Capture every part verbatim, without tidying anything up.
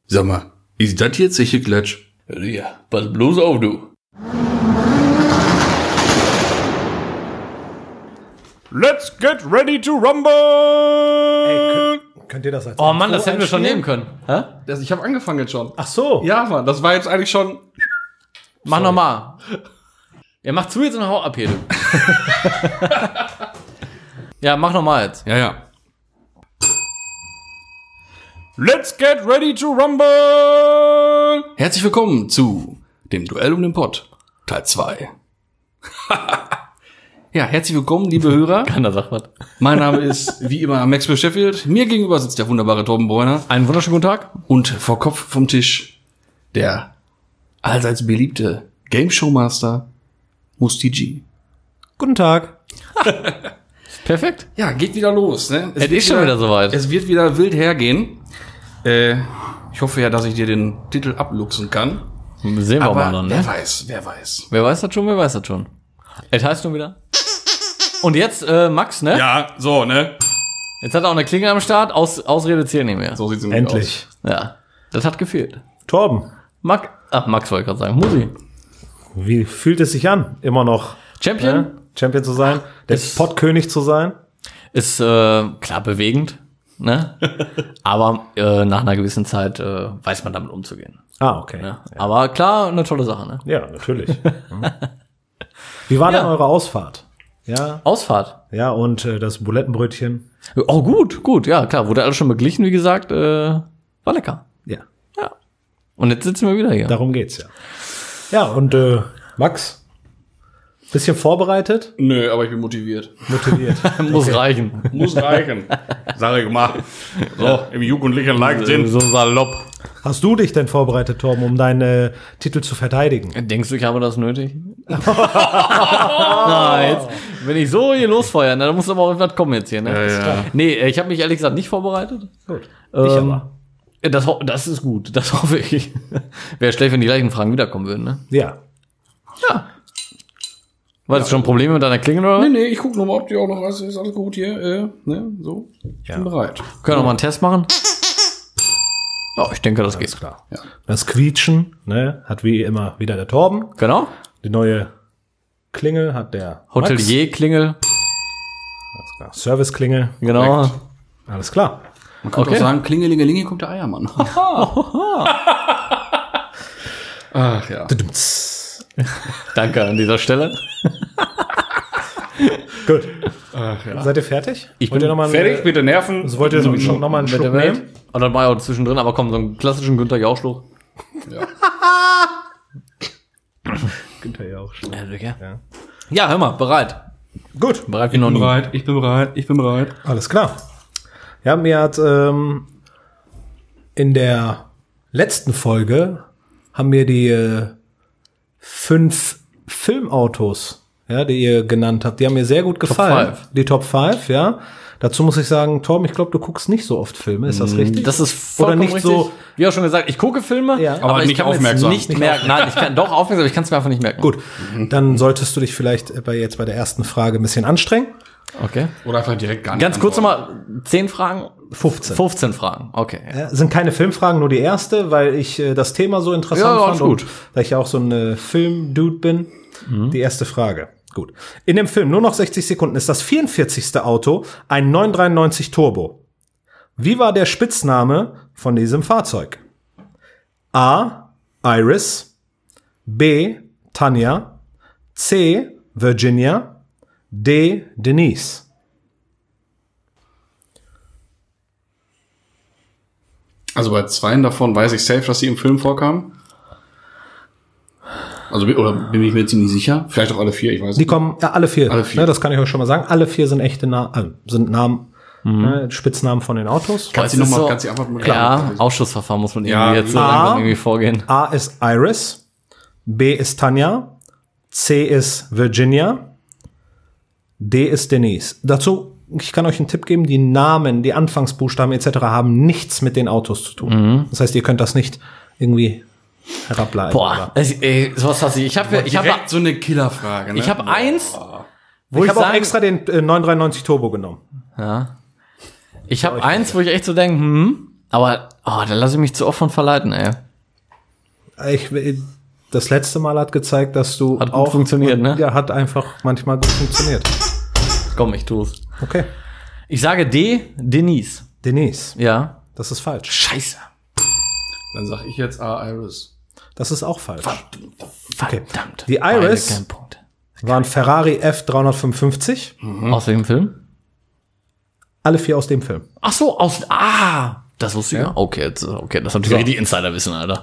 Sag mal, ist das jetzt sicher Klatsch? Ja, pass bloß auf, du. Let's get ready to rumble! Ey, könnt, könnt ihr das als Oh Mann, Intro das hätten wir schon nehmen einspielen? können. Hä? Das, ich habe angefangen jetzt schon. Ach so. Ja, Mann, das war jetzt eigentlich schon... Mach nochmal. Ja, mach zu jetzt und hau ab hier, du. Ja, mach nochmal jetzt. Ja, ja. Let's get ready to rumble! Herzlich willkommen zu dem Duell um den Pott, Teil zwei. Ja, herzlich willkommen, liebe Hörer. Keiner sagt was. Mein Name ist, wie immer, Max Sheffield. Mir gegenüber sitzt der wunderbare Torben Bräuner. Einen wunderschönen guten Tag. Und vor Kopf vom Tisch der allseits beliebte Game Show Master Musti G. Guten Tag. Perfekt. Ja, geht wieder los. Ne? Es ist schon wieder soweit. Es wird wieder wild hergehen. Äh, ich hoffe ja, dass ich dir den Titel abluchsen kann. Sehen wir Aber mal dann, wer ne? weiß, wer weiß. Wer weiß das schon, wer weiß das schon. Es heißt nun wieder. Und jetzt, äh, Max, ne? Ja, so, ne? Jetzt hat er auch eine Klingel am Start. Aus, Ausrede zählen nicht mehr. So sieht's nämlich Endlich. Ja. Das hat gefehlt. Torben, Max, ach, Max wollte ich gerade sagen. Musi. wie fühlt es sich an, immer noch Champion? äh, Champion zu sein, der Ist- Pottkönig zu sein? Ist, äh, klar bewegend, ne? Aber, äh, nach einer gewissen Zeit, äh, weiß man damit umzugehen. Ah, okay. Ne? Aber klar, eine tolle Sache, ne? Ja, natürlich. Mhm. Wie war Ja. denn eure Ausfahrt? Ja, Ausfahrt. ja, und äh, das Bulettenbrötchen? Oh, gut, gut, ja, klar. Wurde alles schon beglichen, wie gesagt, äh, war lecker. Ja, Ja. Und jetzt sitzen wir wieder hier. darum geht's ja. Ja, und äh, Max, bisschen vorbereitet, Nö, aber ich bin motiviert. motiviert. Muss reichen. Muss reichen. Sag ich mal. So, im jugendlichen Leichtsinn. So salopp. Hast du dich denn vorbereitet, Torben, um deinen Titel zu verteidigen? Denkst du, ich habe das nötig? Na, jetzt, wenn ich so hier losfeuere, na, dann muss aber auch irgendwas kommen jetzt hier, ne? Ja, ja. Nee, ich habe mich ehrlich gesagt nicht vorbereitet. Gut. Ähm, Ich aber. Das, ho- das ist gut, das hoffe ich. Wäre schlecht, wenn die gleichen Fragen wiederkommen würden, ne? Ja. Ja. War das schon Probleme mit deiner Klingel oder? Nee, nee, ich guck noch mal, ob die auch noch alles ist. Alles gut hier. Äh, ne, so. Ich Ja. bin bereit. Können wir noch mal einen Test machen? Ja, ich denke, das geht. Klar. Ja. Das Quietschen, ne, hat wie immer wieder der Torben. Genau. Die neue Klingel hat der Max. Hotelier-Klingel. Alles klar. Service-Klingel. Genau. Korrekt. Alles klar. Man könnte Okay. auch sagen, Klingelingelinge kommt der Eiermann. Ach ja. Danke an dieser Stelle. Gut. Ach ja. Seid ihr fertig? Ich wollt bin ihr noch mal Fertig, bitte Nerven. Also wollt ihr so schon noch mal einen Mit Schluck der Welt. nehmen? Und dann war ja auch zwischendrin, aber komm, so einen klassischen Günther Jauch-Schluck. Günther ja auch schon. Ja, Ja. ja, hör mal, bereit. Gut. Bereit wie Ich noch bin nie. bereit, ich bin bereit, ich bin bereit. Alles klar. Ja, mir hat ähm, in der letzten Folge haben mir die äh, fünf Filmautos, ja, die ihr genannt habt, die haben mir sehr gut gefallen. five. Die Top fünf, ja. Dazu muss ich sagen, Torben, ich glaube, du guckst nicht so oft Filme, ist das richtig? Das ist Oder vollkommen nicht richtig. so. Wie auch schon gesagt, ich gucke Filme, Ja. aber, Aber ich nicht kann mir jetzt aufmerksam. nicht Nicht merken. Nein, ich kann doch aufmerksam, aber ich kann es mir einfach nicht merken. Gut, dann solltest du dich vielleicht bei jetzt bei der ersten Frage ein bisschen anstrengen. Okay. Oder einfach direkt gar nicht. Ganz kurz antworten. nochmal, zehn Fragen? fünfzehn. fünfzehn Fragen, okay. Ja. Ja, sind keine Filmfragen, nur die erste, weil ich äh, das Thema so interessant Ja, fand alles gut. und da ich ja auch so ein äh, Film-Dude bin. Die erste Frage. Gut. In dem Film Nur noch sechzig Sekunden ist das vierundvierzigste Auto ein neun dreiundneunzig Turbo. Wie war der Spitzname von diesem Fahrzeug? A. Iris, B. Tanja, C. Virginia, D. Denise. Also bei zweien davon weiß ich safe, dass sie im Film vorkamen. Also, oder bin ich mir ziemlich sicher? Vielleicht auch alle vier, ich weiß Die nicht. kommen, ja, alle vier. Alle vier. Ne, das kann ich euch schon mal sagen. Alle vier sind echte Na äh, sind Namen, ne, Spitznamen von den Autos. Kannst Es du ist noch mal, so- kannst du einfach mal Ja, Ausschussverfahren muss man Ja, irgendwie jetzt so A. langsam irgendwie vorgehen. A ist Iris, B ist Tanja, C ist Virginia, D ist Denise. Dazu, ich kann euch einen Tipp geben, die Namen, die Anfangsbuchstaben et cetera haben nichts mit den Autos zu tun. Das heißt, ihr könnt das nicht irgendwie herableiten. Boah, oder- es, ey, sowas hasse ich. Ich habe ich habe Direkt so eine Killerfrage, ne? ich habe eins, wo ich ich, habe auch sagen, extra den äh, neun dreiundneunzig Turbo genommen. ja. Ich habe eins, wo ich echt so denke, hm, Aber, oh, da lasse ich mich zu oft von verleiten, ey. Ich, das letzte Mal hat gezeigt, dass du Hat gut auch funktioniert, ne? Ja, hat einfach manchmal gut funktioniert. Komm, ich tu's. Okay. Ich sage D, Denise. Denise, Ja. das ist falsch. Scheiße. Dann sag ich jetzt A, Iris. Das ist auch falsch. Verdammt. Die Iris- Beide kein Punkt. War ein Ferrari F dreihundertfünfundfünfzig. Mhm. Aus welchem Film? Alle vier aus dem Film. Ach so, aus, ah, das wusste ich Ja. ja. Okay, jetzt, okay, das ist natürlich die Insider-Wissen, Alter.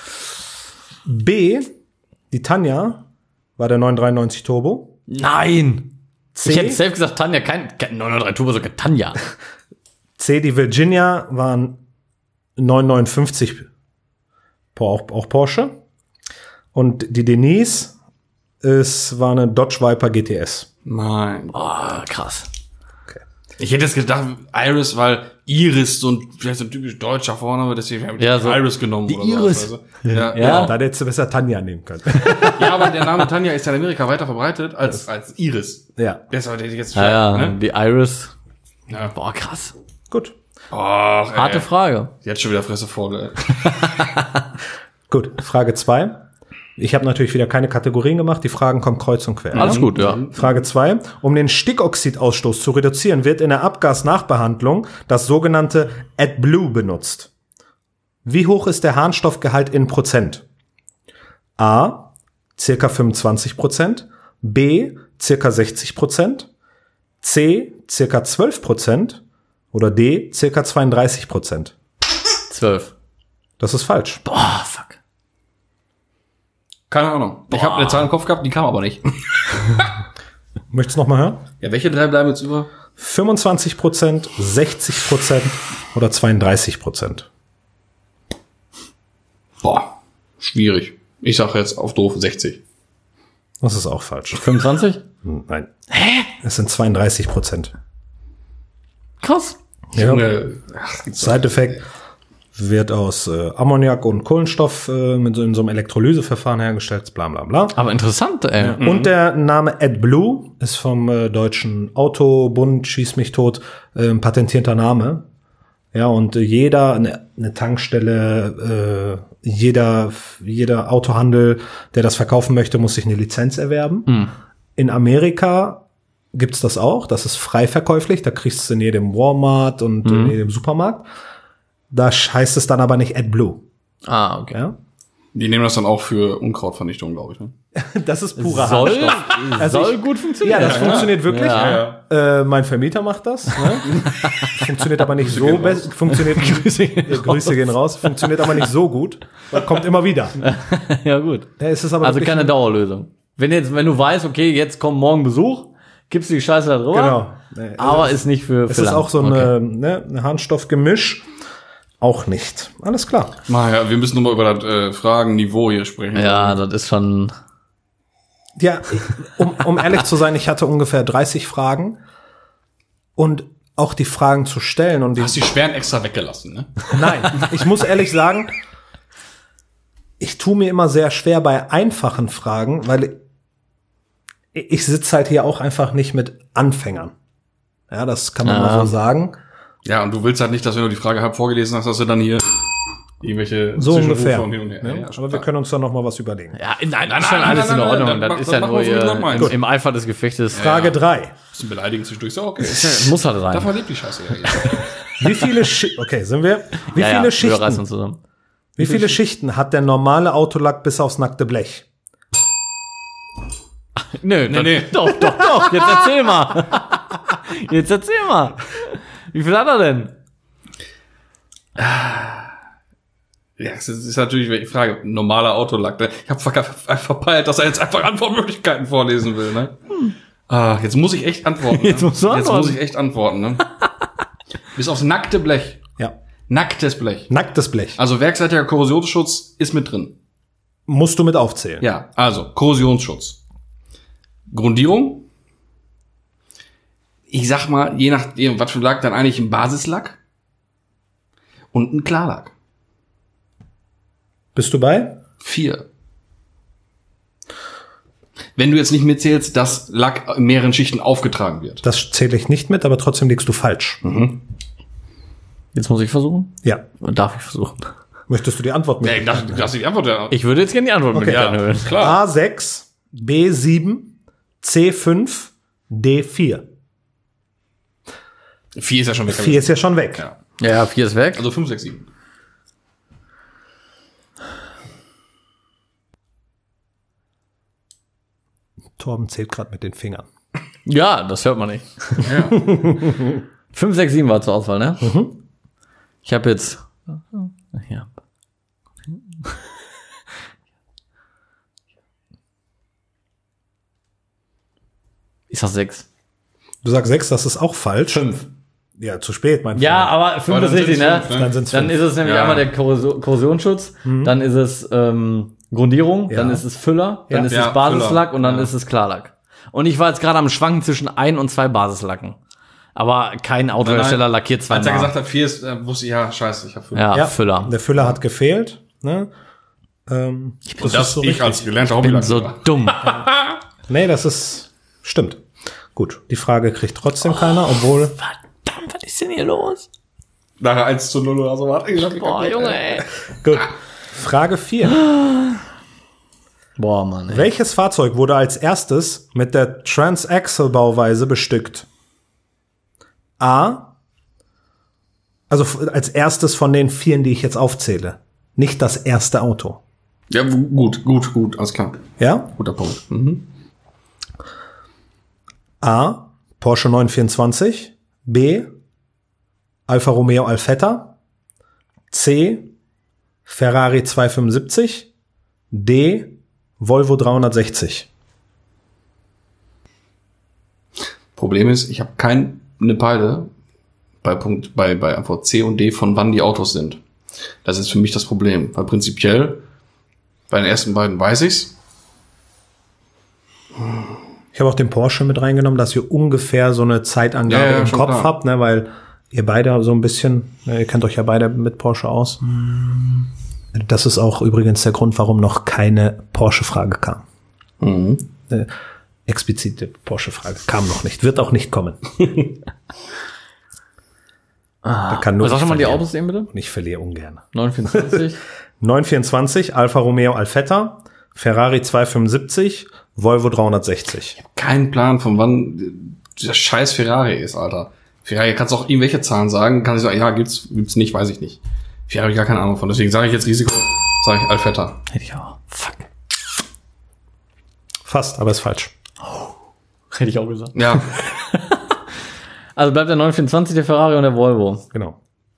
B, die Tanja, war der neun dreiundneunzig Turbo. Nein. C, Ich hätte selbst gesagt, Tanja, kein, kein neun null drei Turbo, sogar Tanja. C, die Virginia, waren neun neunundfünfzig, auch, auch Porsche. Und die Denise, es war eine Dodge Viper G T S. Nein. Oh, krass. Ich hätte jetzt gedacht, Iris, weil Iris so ein, vielleicht so ein typisch deutscher Vorname, deswegen habe ich Ja, die so Iris genommen. die oder Iris. So, weißt du? ja, Ja. ja. Da hättest du besser Tanja nehmen können. ja, aber der Name Tanja ist ja in Amerika weiter verbreitet als, als Iris. Ja, Deshalb hätte ich jetzt Ja, ja, ne? die Iris. Ja. Boah, krass. gut. Och, ey. Harte Frage. Jetzt schon wieder Fresse voll, ey. Gut, Frage zwei. Ich habe natürlich wieder keine Kategorien gemacht, die Fragen kommen kreuz und quer. Alles gut, ja. Frage zwei. Um den Stickoxidausstoß zu reduzieren, wird in der Abgasnachbehandlung das sogenannte AdBlue benutzt. Wie hoch ist der Harnstoffgehalt in Prozent? A, circa fünfundzwanzig Prozent, B, circa sechzig Prozent, C, circa zwölf Prozent oder D, circa zweiunddreißig Prozent. Zwölf. Das ist falsch. Boah, fuck. Keine Ahnung. Ich habe eine Zahl im Kopf gehabt, die kam aber nicht. Möchtest du noch mal hören? Ja, welche drei bleiben jetzt über? fünfundzwanzig Prozent, sechzig Prozent oder zweiunddreißig Prozent. Boah, schwierig. Ich sage jetzt auf doof sechzig. Das ist auch falsch. fünfundzwanzig? Nein. Hä? Es sind zweiunddreißig Prozent. Krass. Ja. Junge, ach, gibt's doch. Side-Effekt wird aus äh, Ammoniak und Kohlenstoff äh, mit so, in so einem Elektrolyseverfahren hergestellt, bla bla bla. Aber interessant, ey. Mhm. Und der Name AdBlue ist vom äh, deutschen Autobund, schieß mich tot, äh, ein patentierter Name. Ja, und äh, jeder, eine, eine Tankstelle, äh, jeder, jeder Autohandel, der das verkaufen möchte, muss sich eine Lizenz erwerben. Mhm. In Amerika gibt's das auch, das ist frei verkäuflich, da kriegst du in jedem Walmart und Mhm. in jedem Supermarkt. Da heißt es dann aber nicht AdBlue. Ah, okay. Ja? Die nehmen das dann auch für Unkrautvernichtung, glaube ich. Ne? Das ist purer Soll, Harnstoff. Also soll ich- gut funktionieren. Ja, das funktioniert wirklich. Ja. Äh, mein Vermieter macht das. Ne? Funktioniert aber nicht so gehen best. Funktioniert Grüße gehen, raus. Grüße gehen raus. Funktioniert aber nicht so gut. Weil kommt immer wieder. Ja, gut. Ja, es ist aber Also wirklich- keine Dauerlösung. Wenn jetzt, wenn du weißt, okay, jetzt kommt morgen Besuch, gibst du die Scheiße da drüber. Genau. Nee, Aber also ist nicht für, Es für ist lang. auch so Okay. eine, ne, ein Harnstoffgemisch. Auch nicht. Alles klar. Naja, wir müssen nochmal über das äh, Fragenniveau hier sprechen. Ja, das ist schon. Ja, ich- um, um ehrlich zu sein, ich hatte ungefähr dreißig Fragen. Und auch die Fragen zu stellen und die Du hast die schweren extra weggelassen, ne? Nein, ich muss ehrlich sagen, ich tue mir immer sehr schwer bei einfachen Fragen, weil ich, ich sitze halt hier auch einfach nicht mit Anfängern. Ja, das kann man Ah. mal so sagen. Ja, und du willst halt nicht, dass wenn du die Frage halb vorgelesen hast, dass du dann hier irgendwelche So Zwischenrufe ungefähr. und hin und her. Ne? Ja, ja, Aber schon wir klar. können uns da noch mal was überlegen. Ja, nein, nein, ist nein, schon nein, alles nein, in nein, Ordnung. nein, Das mach- ist das ja machen nur wir so, wie du hier das meinst. im, im Eifer des Gefechtes. Frage drei. Ein bisschen beleidigend zwischendurch, ist ja okay. Ja, muss halt sein. Davon lebt die Scheiße ja hier. Wie viele Schi Okay, sind wir? Wie ja, viele ja, wir reißen Schichten? uns zusammen. Wie viele Schichten hat der normale Autolack bis aufs nackte Blech? Nö, nee, nee. Doch, doch, doch. Jetzt erzähl mal. Jetzt erzähl mal. Wie viel hat er denn? Ja, das ist natürlich die Frage. Normaler Autolack. Ne? Ich habe ver verpeilt, dass er jetzt einfach Antwortmöglichkeiten vorlesen will. Ne? Ah, jetzt muss ich echt antworten. Ne? Jetzt musst du Jetzt antworten. muss ich echt antworten. Ne? Bis aufs nackte Blech. Ja. Nacktes Blech. Nacktes Blech. Also werkseitiger Korrosionsschutz ist mit drin. Musst du mit aufzählen. Ja, also Korrosionsschutz. Grundierung. Ich sag mal, je nachdem, was für Lack, dann eigentlich ein Basislack und ein Klarlack. Bist du bei? Vier. Wenn du jetzt nicht mitzählst, dass Lack in mehreren Schichten aufgetragen wird. Das zähle ich nicht mit, aber trotzdem liegst du falsch. Jetzt muss ich versuchen? Ja. Darf ich versuchen? Möchtest du die Antwort mit? Nee, ich dachte, du hast die Antwort ja. Ich würde jetzt gerne die Antwort Okay. mit gerne hören. Klar. A sechs, B sieben, C fünf, D vier. Vier ist ja schon weg. vier ist ja schon weg. Ja. Ja, ja, vier ist weg. Also fünf, sechs, sieben. Torben zählt gerade mit den Fingern. Ja, das hört man nicht. Ja. fünf, sechs, sieben war zur Auswahl, ne? Mhm. Ich habe jetzt... Ja. Ich sag sechs. Du sagst sechs, das ist auch falsch. Fünf. Ja, zu spät, mein Ja, Freund. aber fünf Aber ist dann richtig, sind's ne? fünf, ne? Dann sind's Dann fünf. ist es nämlich Ja. einmal der Korrosion- Korrosionsschutz, dann ist es ähm, Grundierung, Ja. dann ist es Füller, dann Ja. ist Ja, es Basislack Füller. und dann Ja. ist es Klarlack. Und ich war jetzt gerade am Schwanken zwischen ein und zwei Basislacken. Aber kein Autohersteller Nein, lackiert Als zweimal. er gesagt hat, vier ist, äh, wusste ich, ja, scheiße, ich habe fünf. ja, Ja, Füller. Der Füller hat gefehlt. Ne? Ähm, Und das, ist so ich richtig. als gelernter Bin Hobbylackierer. so dumm. Nee, das ist... Stimmt. Gut, die Frage kriegt trotzdem keiner, obwohl... Verdammt, was ist denn hier los? Nachher eins zu null oder so. Warte, ich hab Boah, Junge, ey. Gut. Frage vier. Boah, Mann, ey. Welches Fahrzeug wurde als erstes mit der Transaxle-Bauweise bestückt? A. Also f- als erstes von den vielen, die ich jetzt aufzähle. Nicht das erste Auto. Ja, w- gut, gut, gut, alles klar. Ja? Guter Punkt. Mhm. A. Porsche neun vierundzwanzig. B. Alfa Romeo Alfetta. C. Ferrari zweihundertfünfundsiebzig. D. Volvo dreihundertsechzig. Problem ist, ich habe keine Peile bei Punkt, bei, bei Antwort C und D, von wann die Autos sind. Das ist für mich das Problem. Weil prinzipiell, bei den ersten beiden weiß ich's. Ich habe auch den Porsche mit reingenommen, dass ihr ungefähr so eine Zeitangabe Ja, ja, im schon Kopf klar. habt, ne, weil ihr beide so ein bisschen, ne, ihr kennt euch ja beide mit Porsche aus. Das ist auch übrigens der Grund, warum noch keine Porsche-Frage kam. Mhm. Eine explizite Porsche-Frage kam noch nicht, wird auch nicht kommen. Da kann nur Was ich sag schon mal die verlieren. Autos eben bitte? Und ich verliere ungern. neun vierundzwanzig. neun vierundzwanzig, Alfa Romeo Alfetta, Ferrari zweihundertfünfundsiebzig, Volvo dreihundertsechzig. Kein Plan, von wann der scheiß Ferrari ist, Alter. Ferrari, kannst du auch irgendwelche Zahlen sagen, kann ich sagen, ja, gibt's, gibt's nicht, weiß ich nicht. Ferrari habe ich gar keine Ahnung von, deswegen sage ich jetzt Risiko, sage ich Alfetta. Hätte ich auch. Fuck. Fast, aber ist falsch. Hätte ich auch gesagt. Ja, Also bleibt der neun vierundzwanzig, der Ferrari und der Volvo. Genau.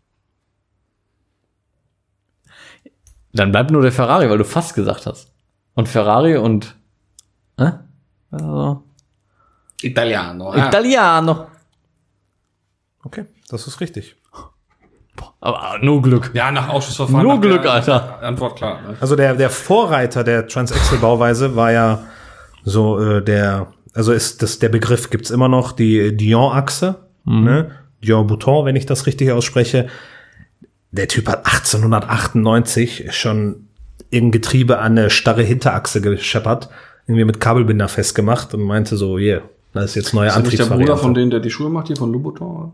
Dann bleibt nur der Ferrari, weil du fast gesagt hast. Und Ferrari und... Hä? Also, Italiano. Ja. Italiano. Okay, das ist richtig. Aber nur Glück. Ja, nach Ausschussverfahren. Nur nach Glück, der Alter. Antwort klar. Ne? Also der, der Vorreiter der Transaxle-Bauweise war ja so äh, der, also ist das der Begriff gibt's immer noch, die Dion-Achse, ne? Dion-Bouton, wenn ich das richtig ausspreche. Der Typ hat achtzehnhundertachtundneunzig schon irgendein Getriebe an eine starre Hinterachse gescheppert, irgendwie mit Kabelbinder festgemacht und meinte so, hier, yeah, das ist jetzt neue Ist das nicht der Antriebsvariante. Bruder von denen, der die Schuhe macht, hier von Louboutin?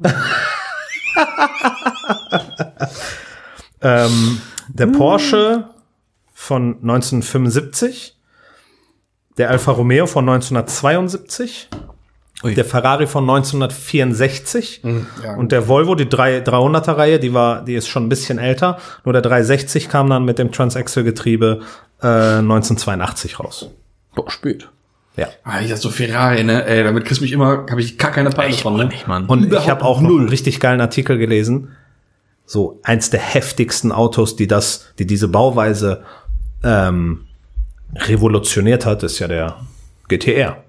Ähm, der Porsche von neunzehnhundertfünfundsiebzig, der Alfa Romeo von neunzehnhundertzweiundsiebzig, Ui. der Ferrari von neunzehnhundertvierundsechzig ja. und der Volvo, die drei- dreihunderter-Reihe, die war, die ist schon ein bisschen älter. Nur der dreihundertsechzig kam dann mit dem Transaxle-Getriebe äh, neunzehnhundertzweiundachtzig raus. Boah, spät. Ja. Ah, ich so Ferrari, ne? Ey, damit kriegst du mich immer, habe ich gar keine Peile von, ne? Nicht, Mann. Und ich Überhaupt habe auch noch null. einen richtig geilen Artikel gelesen. So eins der heftigsten Autos, die das, die diese Bauweise ähm, revolutioniert hat, ist ja der G T R.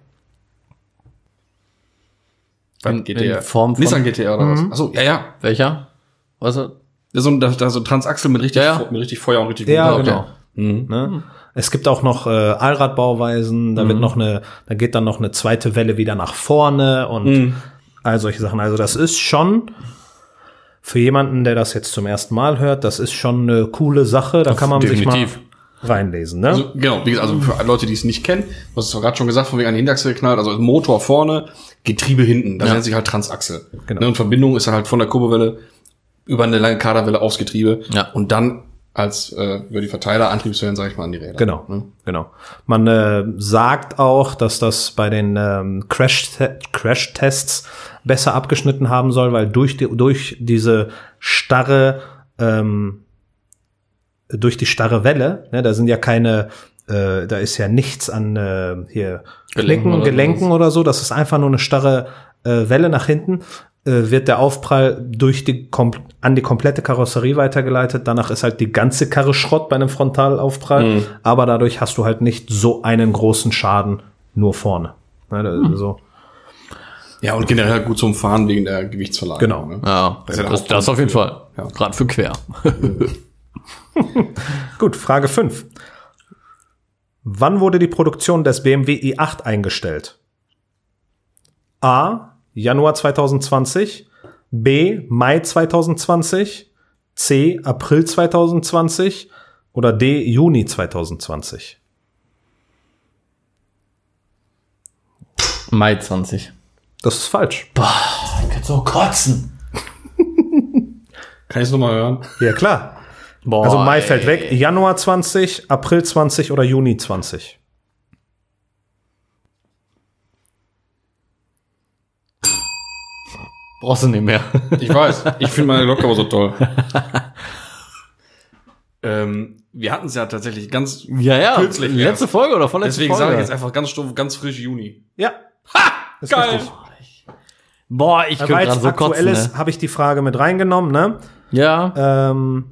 In- G T R. in Form von- Nissan G T R oder was? Achso, ja, ja. Welcher? Was? ist- Da so ein, da, da so ein Transaxel mit richtig, Ja, ja. mit richtig Feuer und richtig Ja, Motor. genau. Mhm. Ne? Es gibt auch noch äh, Allradbauweisen, da wird noch eine, da geht dann noch eine zweite Welle wieder nach vorne und all solche Sachen. Also das ist schon für jemanden, der das jetzt zum ersten Mal hört, das ist schon eine coole Sache. Da kann man definitiv. sich mal reinlesen. Ne? Also, genau, wie gesagt, also für Leute, die es nicht kennen, du hast es gerade schon gesagt, von wegen an die Hinterachse geknallt, also Motor vorne, Getriebe hinten, das Ja. nennt sich halt Transaxel. Genau. Ne, und Verbindung ist halt von der Kurbelwelle über eine lange Kaderwelle aufs Getriebe Ja. und dann als äh, über die Verteiler Antriebswellen, sag ich mal, an die Räder. Genau, Ne? genau. Man äh, sagt auch, dass das bei den ähm, Crash Crash-Tests besser abgeschnitten haben soll, weil durch die, durch diese starre ähm, durch die starre Welle, ne, da sind ja keine, äh, da ist ja nichts an äh, hier Gelenken Knicken, oder Gelenken sowas. oder so, das ist einfach nur eine starre äh, Welle nach hinten. Wird der Aufprall durch die an die komplette Karosserie weitergeleitet. Danach ist halt die ganze Karre Schrott bei einem Frontalaufprall. Mhm. Aber dadurch hast du halt nicht so einen großen Schaden nur vorne. Ne, das Mhm. so. Ja, und generell gut zum Fahren wegen der Gewichtsverlagerung. Genau. Ne? Ja, Das ist ja das, auch das auf jeden für- Fall. ja. Gerade für quer. Gut, Frage fünf. Wann wurde die Produktion des B M W i acht eingestellt? A. Januar zwanzig zwanzig, B. Mai zwanzig zwanzig, C. April zwanzig zwanzig oder D. Juni zwanzig zwanzig? Mai zwanzig. Das ist falsch. Ich kann so kotzen. Kann ich es nochmal hören? Ja, klar. Boah, Also Mai ey. fällt weg. Januar zwanzig, April zwanzig oder Juni zwanzig? Brauchst du nicht mehr. Ich weiß. Ich finde meine Lok aber so toll. ähm, wir hatten es ja tatsächlich ganz Ja, ja. Kürzlich Letzte erst. Folge oder vorletzte Deswegen Folge? sage ich jetzt einfach ganz stumpf, ganz frisch Juni. Ja. Ist Geil. richtig. Boah, ich könnte Weil gerade es so aktuell kotzen, ist, ne? habe ich die Frage mit reingenommen, ne? Ja. Ähm,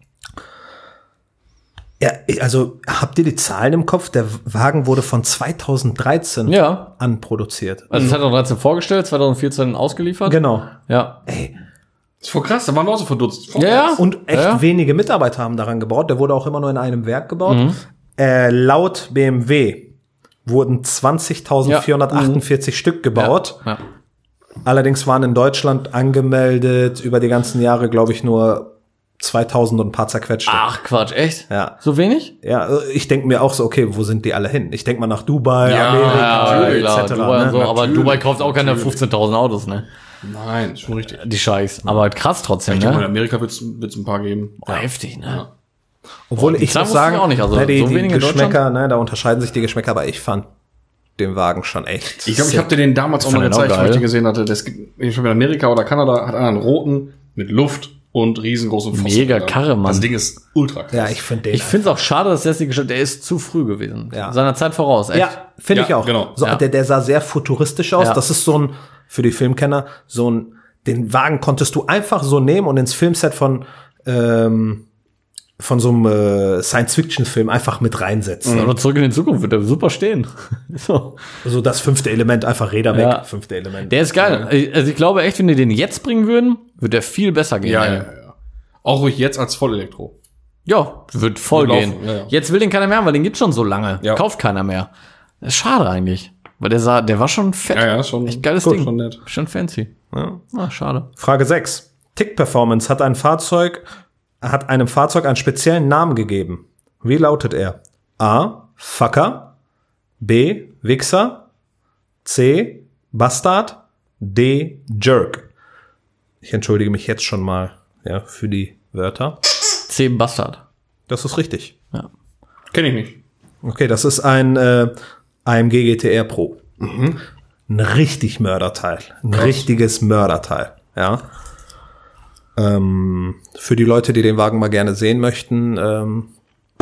ja, also habt ihr die Zahlen im Kopf? Der Wagen wurde von zweitausenddreizehn Ja. an produziert. Also zwanzig dreizehn vorgestellt, zwanzig vierzehn ausgeliefert. Genau. Ja. Ey, Das ist voll krass, da waren wir auch so verdutzt. Voll Ja, ja. krass. und echt Ja. wenige Mitarbeiter haben daran gebaut. Der wurde auch immer nur in einem Werk gebaut. Mhm. Äh, laut B M W wurden zwanzigtausendvierhundertachtundvierzig Stück gebaut. Ja. Allerdings waren in Deutschland angemeldet über die ganzen Jahre, glaube ich, nur zweitausend und ein paar zerquetschte. Ach, Quatsch, echt? Ja. So wenig? Ja, ich denke mir auch so, okay, wo sind die alle hin? Ich denke mal nach Dubai, Ja, Amerika, Ja, natürlich, klar, et cetera. Dubai und ne? so, aber Natürlich, Dubai kauft auch keine natürlich. fünfzehntausend Autos, ne? Nein, ist schon richtig. Die Scheiß. Aber halt krass trotzdem, Ich denke mal, in ne? Amerika wird es ein paar geben. Boah, heftig, ne? Ja. Obwohl die ich Zahlen muss wusste ich sagen, auch nicht, also ne, die, so die wenig in Geschmäcker, ne, da unterscheiden sich die Geschmäcker, aber ich fand den Wagen schon echt. Ich glaube, ich sick. habe dir den damals auch fand mal den auch gezeigt, wo ich geil. den gesehen hatte. Das gibt, ich glaube, in Amerika oder Kanada hat einer einen roten mit Luft und riesengroßen Pfosten. Mega Karre, Mann. Das Ding ist ultra krass. Ja, ich finde den. Ich finde es auch schade, dass der jetzt nicht gestellt, der ist zu früh gewesen. Ja. Seiner Zeit voraus, echt. ja, finde Ja, ich auch. genau. So, Ja. der, der sah sehr futuristisch aus. Ja. Das ist so ein, für die Filmkenner, so ein, den Wagen konntest du einfach so nehmen und ins Filmset von, ähm, von so einem äh, Science-Fiction-Film einfach mit reinsetzen. Oder zurück in die Zukunft wird der super stehen. so. So das fünfte Element, einfach Räder Ja. weg, fünfte Element. Der ist geil. Also ich glaube echt, wenn die den jetzt bringen würden, wird der viel besser gehen. Ja, ey. ja, ja. Auch ruhig jetzt als Vollelektro. Ja, wird voll Wird gehen. laufen, ja, ja. Jetzt will den keiner mehr haben, weil den gibt's schon so lange. Ja. Kauft keiner mehr. Das ist schade eigentlich. Weil der sah, der war schon fett. Ja, ja, schon. Echt geiles gut, Ding. Schon nett. Schon fancy. Ja. Ah, schade. Frage sechs. Tick Performance hat ein Fahrzeug, hat einem Fahrzeug einen speziellen Namen gegeben. Wie lautet er? A. Fucker. B. Wichser. C. Bastard. D. Jerk. Ich entschuldige mich jetzt schon mal, ja, für die Wörter. C Bastard. Das ist richtig. Ja. Kenne ich nicht. Okay, das ist ein äh, A M G G T R Pro. Ein richtig Mörderteil. Ein richtiges Mörderteil. Ja. Ähm, für die Leute, die den Wagen mal gerne sehen möchten, ähm,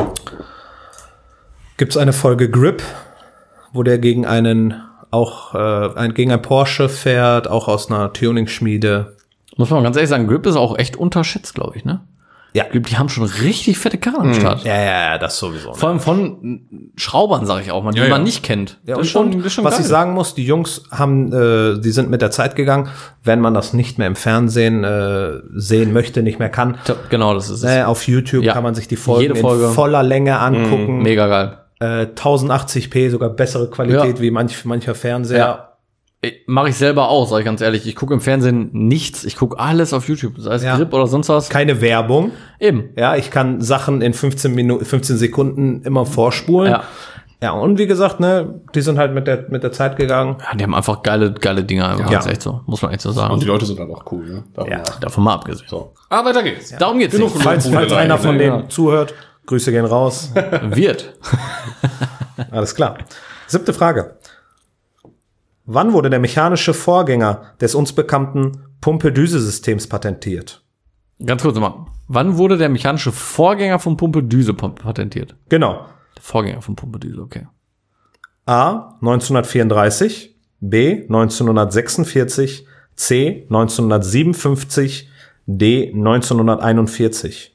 gibt es eine Folge Grip, wo der gegen einen auch äh, ein, gegen ein Porsche fährt, auch aus einer Tuning-Schmiede. Muss man ganz ehrlich sagen, Grip ist auch echt unterschätzt, glaube ich, ne? Ja. Grip, die haben schon richtig fette Karren am Start. Ja, ja, ja, das sowieso. Vor allem von Schraubern, sage ich auch mal, die Ja, ja. man nicht kennt. Ja, das und ist schon, und das ist schon was geil. ich sagen muss, die Jungs haben, äh, die sind mit der Zeit gegangen. Wenn man das nicht mehr im Fernsehen äh, sehen möchte, nicht mehr kann, Genau, das ist es. äh, auf YouTube Ja. kann man sich die Folgen Jede Folge. in voller Länge angucken. Mega geil. Äh, tausendachtzig p, sogar bessere Qualität Ja. wie manch, mancher Fernseher. Ja. Mache ich selber auch, sage ich ganz ehrlich. Ich gucke im Fernsehen nichts. Ich gucke alles auf YouTube, sei es Ja. Grip oder sonst was. Keine Werbung. Eben. Ja, ich kann Sachen in fünfzehn Minuten, fünfzehn Sekunden immer vorspulen. Ja. Ja, und wie gesagt, ne, die sind halt mit der, mit der Zeit gegangen. Ja, die haben einfach geile, geile Dinger. Ja. Ja. Ist echt so. Muss man echt so sagen. Und die Leute sind halt auch cool, ne? Davon Ja. auch. Davon mal abgesehen. So. Ah, weiter geht's. Darum geht's Genug nicht. Falls, Gute falls Leute, einer von ne? denen Ja. zuhört, Grüße gehen raus. Wird. Alles klar. Siebte Frage. Wann wurde der mechanische Vorgänger des uns bekannten Pumpe-Düse-Systems patentiert? Ganz kurz mal. Wann wurde der mechanische Vorgänger von Pumpe-Düse patentiert? Genau. Der Vorgänger von Pumpe-Düse, okay. A. neunzehnhundertvierunddreißig, B. neunzehnhundertsechsundvierzig, C. neunzehnhundertsiebenundfünfzig, D. neunzehnhunderteinundvierzig.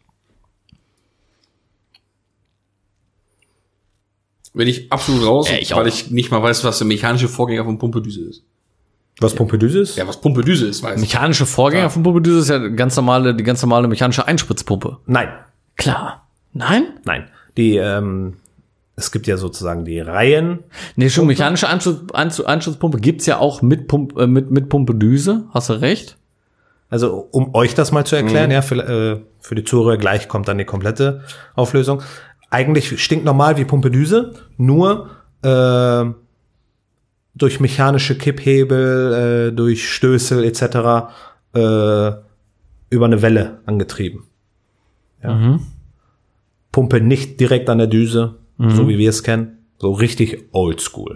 Bin ich absolut raus, Ja, ich weil auch. ich nicht mal weiß, was der mechanische Vorgänger von Pumpedüse ist. Was Pumpe-Düse ist? Ja, was Pumpedüse ist, weiß ich. Mechanische Vorgänger Ja. von Pumpe-Düse ist ja ganz normale, die ganz normale mechanische Einspritzpumpe. Nein. Klar. Nein? Nein. Die, ähm, es gibt ja sozusagen die Reihen. Nee, schon mechanische Anschluss, Anschluss, Anschlusspumpe gibt's ja auch mit Pump, äh, mit, mit Pumpedüse. Hast du recht? Also, um euch das mal zu erklären, ja, für, äh, für die Zuhörer gleich kommt dann die komplette Auflösung. Eigentlich stinknormal wie Pumpedüse, nur äh, durch mechanische Kipphebel, äh, durch Stößel et cetera äh, über eine Welle angetrieben. Ja. Mhm. Pumpe nicht direkt an der Düse, so wie wir es kennen. So richtig oldschool.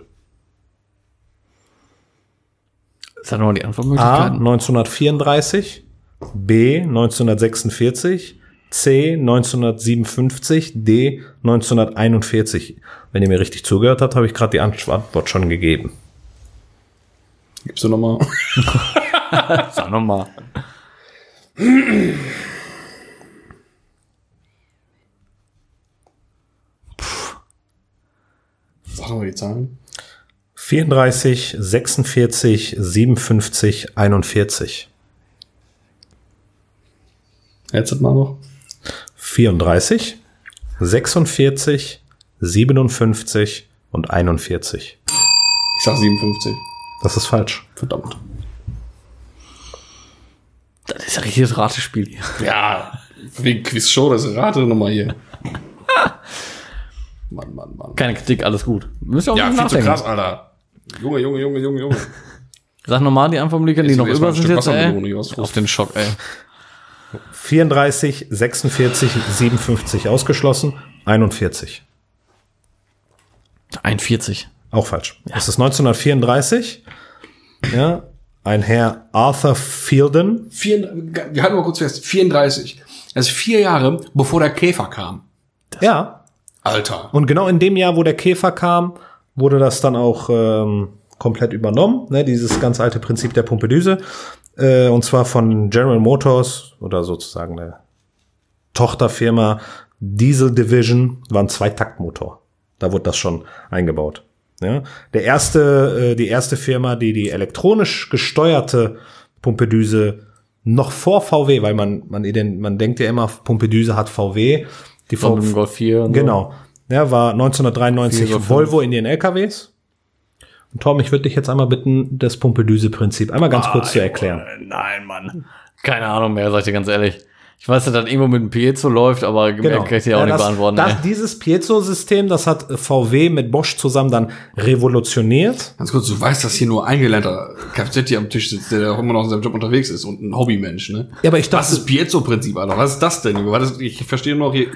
Sag nochmal die A. Antwortmöglichkeiten. neunzehnhundertvierunddreißig, B. neunzehnhundertsechsundvierzig, C. neunzehnhundertsiebenundfünfzig, D. neunzehnhunderteinundvierzig. Wenn ihr mir richtig zugehört habt, habe ich gerade die Antwort schon gegeben. Gibst du nochmal? Sag nochmal. Sag doch mal die Zahlen. vierunddreißig, sechsundvierzig, siebenundfünfzig, einundvierzig. Jetzt mal noch. vierunddreißig, sechsundvierzig, siebenundfünfzig und einundvierzig. Ich sag siebenundfünfzig. Das ist falsch. Verdammt. Das ist ja richtiges Ratespiel hier. Ja, wegen Quizshow, das ist Rate nochmal hier. Mann, Mann, Mann. Keine Kritik, alles gut. Müsst ihr auch Ja, nicht viel zu nachdenken. krass, Alter. Junge, Junge, Junge, Junge, Junge. Sag nochmal die Antwortmöglichkeiten, die Jetzt noch erst mal über ein sind Stück jetzt, Wassermelone, ey. was Frust. Auf den Schock, ey. vierunddreißig, sechsundvierzig, siebenundfünfzig ausgeschlossen, einundvierzig. einundvierzig. Auch falsch. Es ist neunzehnhundertvierunddreißig. Ja, ein Herr Arthur Fielden. Vier, wir halten mal kurz fest. vierunddreißig. Das ist vier Jahre, bevor der Käfer kam. Ja. Alter. Und genau in dem Jahr, wo der Käfer kam, wurde das dann auch ähm, komplett übernommen. Ne, dieses ganz alte Prinzip der Pumpedüse. Äh, und zwar von General Motors oder sozusagen eine Tochterfirma Diesel Division, war ein Zweitaktmotor. Da wurde das schon eingebaut. Ja, der erste, äh, die erste Firma, die die elektronisch gesteuerte Pumpedüse noch vor V W, weil man man ident- man denkt ja immer, Pumpedüse hat V W. Die Von V dem Golf vier. Und genau, ja, war neunzehnhundertdreiundneunzig Vier oder Volvo in den L K Ws. Und Tom, ich würde dich jetzt einmal bitten, das Pumpedüse-Prinzip einmal ganz kurz zu erklären. So. Nein, Mann. Keine Ahnung mehr, sag ich dir ganz ehrlich. Ich weiß, dass das irgendwo mit dem Piezo läuft, aber mehr kann ich dir auch Ja, nicht das, beantworten. Das, ey. dieses Piezo-System, das hat V W mit Bosch zusammen dann revolutioniert. Ganz kurz, du weißt, dass hier nur ein gelernter Kfz am Tisch sitzt, der auch immer noch in seinem Job unterwegs ist und ein Hobbymensch, ne? Ja, aber ich Was dachte, ist Piezo-Prinzip, Alter? Was ist das denn, Junge? Was ist, ich verstehe nur noch hier.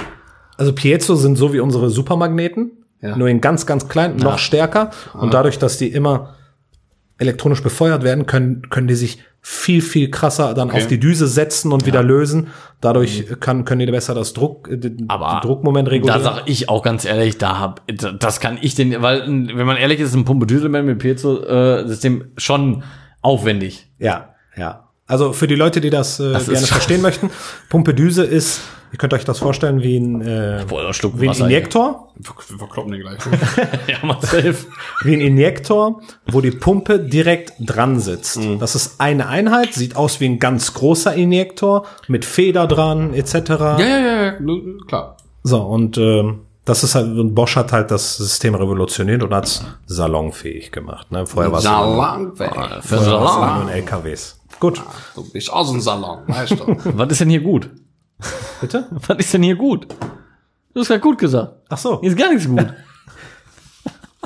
also Piezo sind so wie unsere Supermagneten, Ja. nur in ganz, ganz klein, noch stärker. Und dadurch, dass die immer elektronisch befeuert werden, können, können die sich viel, viel krasser dann Okay. auf die Düse setzen und wieder lösen. Dadurch kann, können die besser das Druck, äh, den Aber Druckmoment Da regulieren. sag ich auch ganz ehrlich, da hab, das kann ich denn, weil, wenn man ehrlich ist, ist ein Pumpedüselmann mit Piezo-System schon aufwendig. Ja, ja. Also für die Leute, die das, äh, Das ist gerne schon- verstehen möchten, Pumpedüse ist, ihr könnt euch das vorstellen wie ein, äh, Boah, ein Stück wie ein Wasser Injektor, Wir verkloppen den gleich. hier. Ja, Marcel. wie ein Injektor, wo die Pumpe direkt dran sitzt. Mhm. Das ist eine Einheit, sieht aus wie ein ganz großer Injektor mit Feder dran et cetera. Ja, ja, ja, ja, klar. So, und ähm, das ist halt, und Bosch hat halt das System revolutioniert und hat's salonfähig gemacht. Ne? Vorher war es nur Salonfähig. Für vorher war's Salon. nur in L K Ws. Gut, Du bist aus dem Salon, weißt du. Was ist denn hier gut? bitte? Was ist denn hier gut? Du hast ja gut gesagt. Ach so. Hier ist gar nichts gut.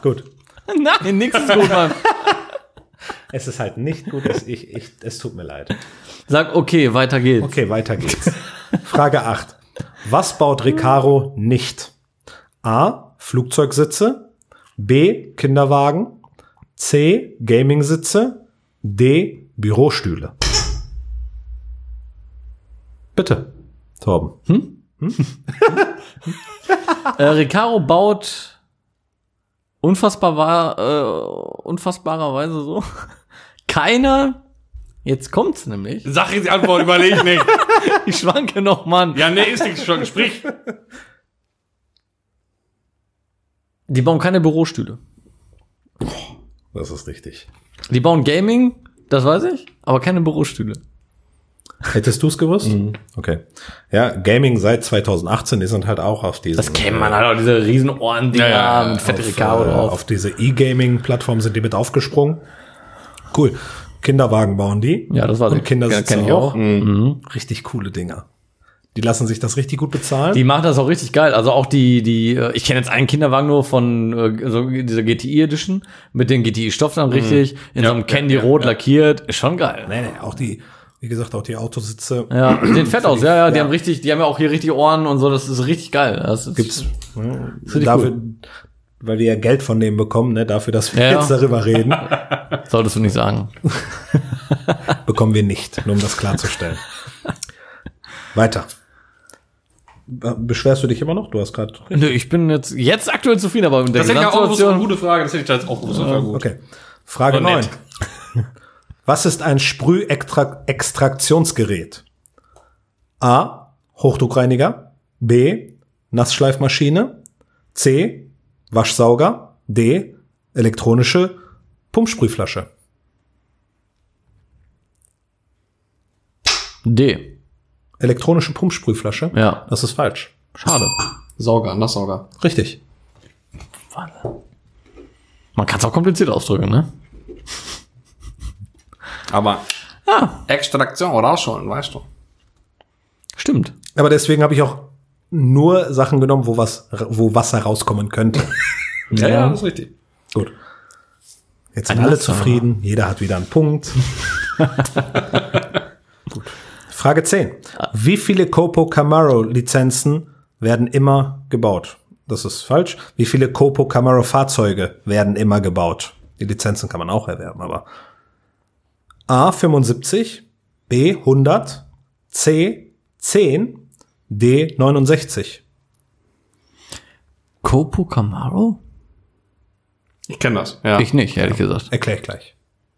Gut. Nein, nix ist gut, Mann. Es ist halt nicht gut. Es, ich, ich, es tut mir leid. Sag, okay, weiter geht's. Okay, weiter geht's. Frage acht. Was baut Recaro nicht? A. Flugzeugsitze. B. Kinderwagen. C. Gamingsitze. D. Bürostühle. Bitte, Torben. Hm? Hm? äh, Recaro baut unfassbar war, äh, unfassbarerweise so keine. Jetzt kommt's nämlich. Sag jetzt die Antwort, überleg nicht. Ich schwanke noch, Mann. Ja, nee, ist nichts schon, sprich. Die bauen keine Bürostühle. Das ist richtig. Die bauen Gaming, das weiß ich, aber keine Bürostühle. Hättest du es gewusst? Mhm. Okay. Ja, Gaming seit zweitausendachtzehn, die sind halt auch auf diesen... Das kennt man halt auch, diese riesen Ohrendinger Ja, ja, mit fette auf, Recaro äh, drauf. auf diese E-Gaming-Plattform sind die mit aufgesprungen. Cool. Kinderwagen bauen die. Ja, das war Und Kindersitze kenn ich auch. auch. Mhm. Richtig coole Dinger. Die lassen sich das richtig gut bezahlen. Die machen das auch richtig geil. Also auch die, die, äh, ich kenne jetzt einen Kinderwagen nur von äh, so dieser G T I Edition mit den G T I-Stoff dann richtig, in Ja, so einem ja, Candy-Rot ja, ja. lackiert. Ist schon geil. nee, nee, auch die, wie gesagt, auch die Autositze. Ja, die sehen fett aus, ja, ja, die Ja. haben richtig, die haben ja auch hier richtig Ohren und so, das ist richtig geil. Das ist, Gibt's, richtig dafür, cool. weil wir ja Geld von denen bekommen, ne, dafür, dass wir Ja, ja. jetzt darüber reden, Solltest du nicht sagen. bekommen wir nicht, nur um das klarzustellen. Weiter. Beschwerst du dich immer noch? Du hast gerade. Nö, ich bin jetzt, jetzt aktuell zufrieden, aber mit der Das hätte ich auch gewusst, eine Gesamtsituation. gute Frage, das hätte ich da jetzt auch gewusst. Das war gut. Okay. Frage War neun. nett. Was ist ein Sprühextraktionsgerät? A. Hochdruckreiniger. B. Nassschleifmaschine. C. Waschsauger. D. Elektronische Pumpsprühflasche. D. Elektronische Pumpsprühflasche? Ja. Das ist falsch. Schade. Sauger, Nasssauger. Richtig. Man kann es auch kompliziert ausdrücken, ne? Aber Extraktion oder auch schon, weißt du. Stimmt. Aber deswegen habe ich auch nur Sachen genommen, wo was, wo Wasser rauskommen könnte. Ja, ja, das ist richtig. Gut. Jetzt sind Ein alle Nassauger. zufrieden. Jeder hat wieder einen Punkt. Gut. Frage zehn. Wie viele Copo Camaro Lizenzen werden immer gebaut? Das ist falsch. Wie viele Copo Camaro Fahrzeuge werden immer gebaut? Die Lizenzen kann man auch erwerben, aber A fünfundsiebzig, B hundert, C zehn, D neunundsechzig. Copo Camaro? Ich kenne das, ja. Ich nicht, ehrlich gesagt. Erklär ich gleich.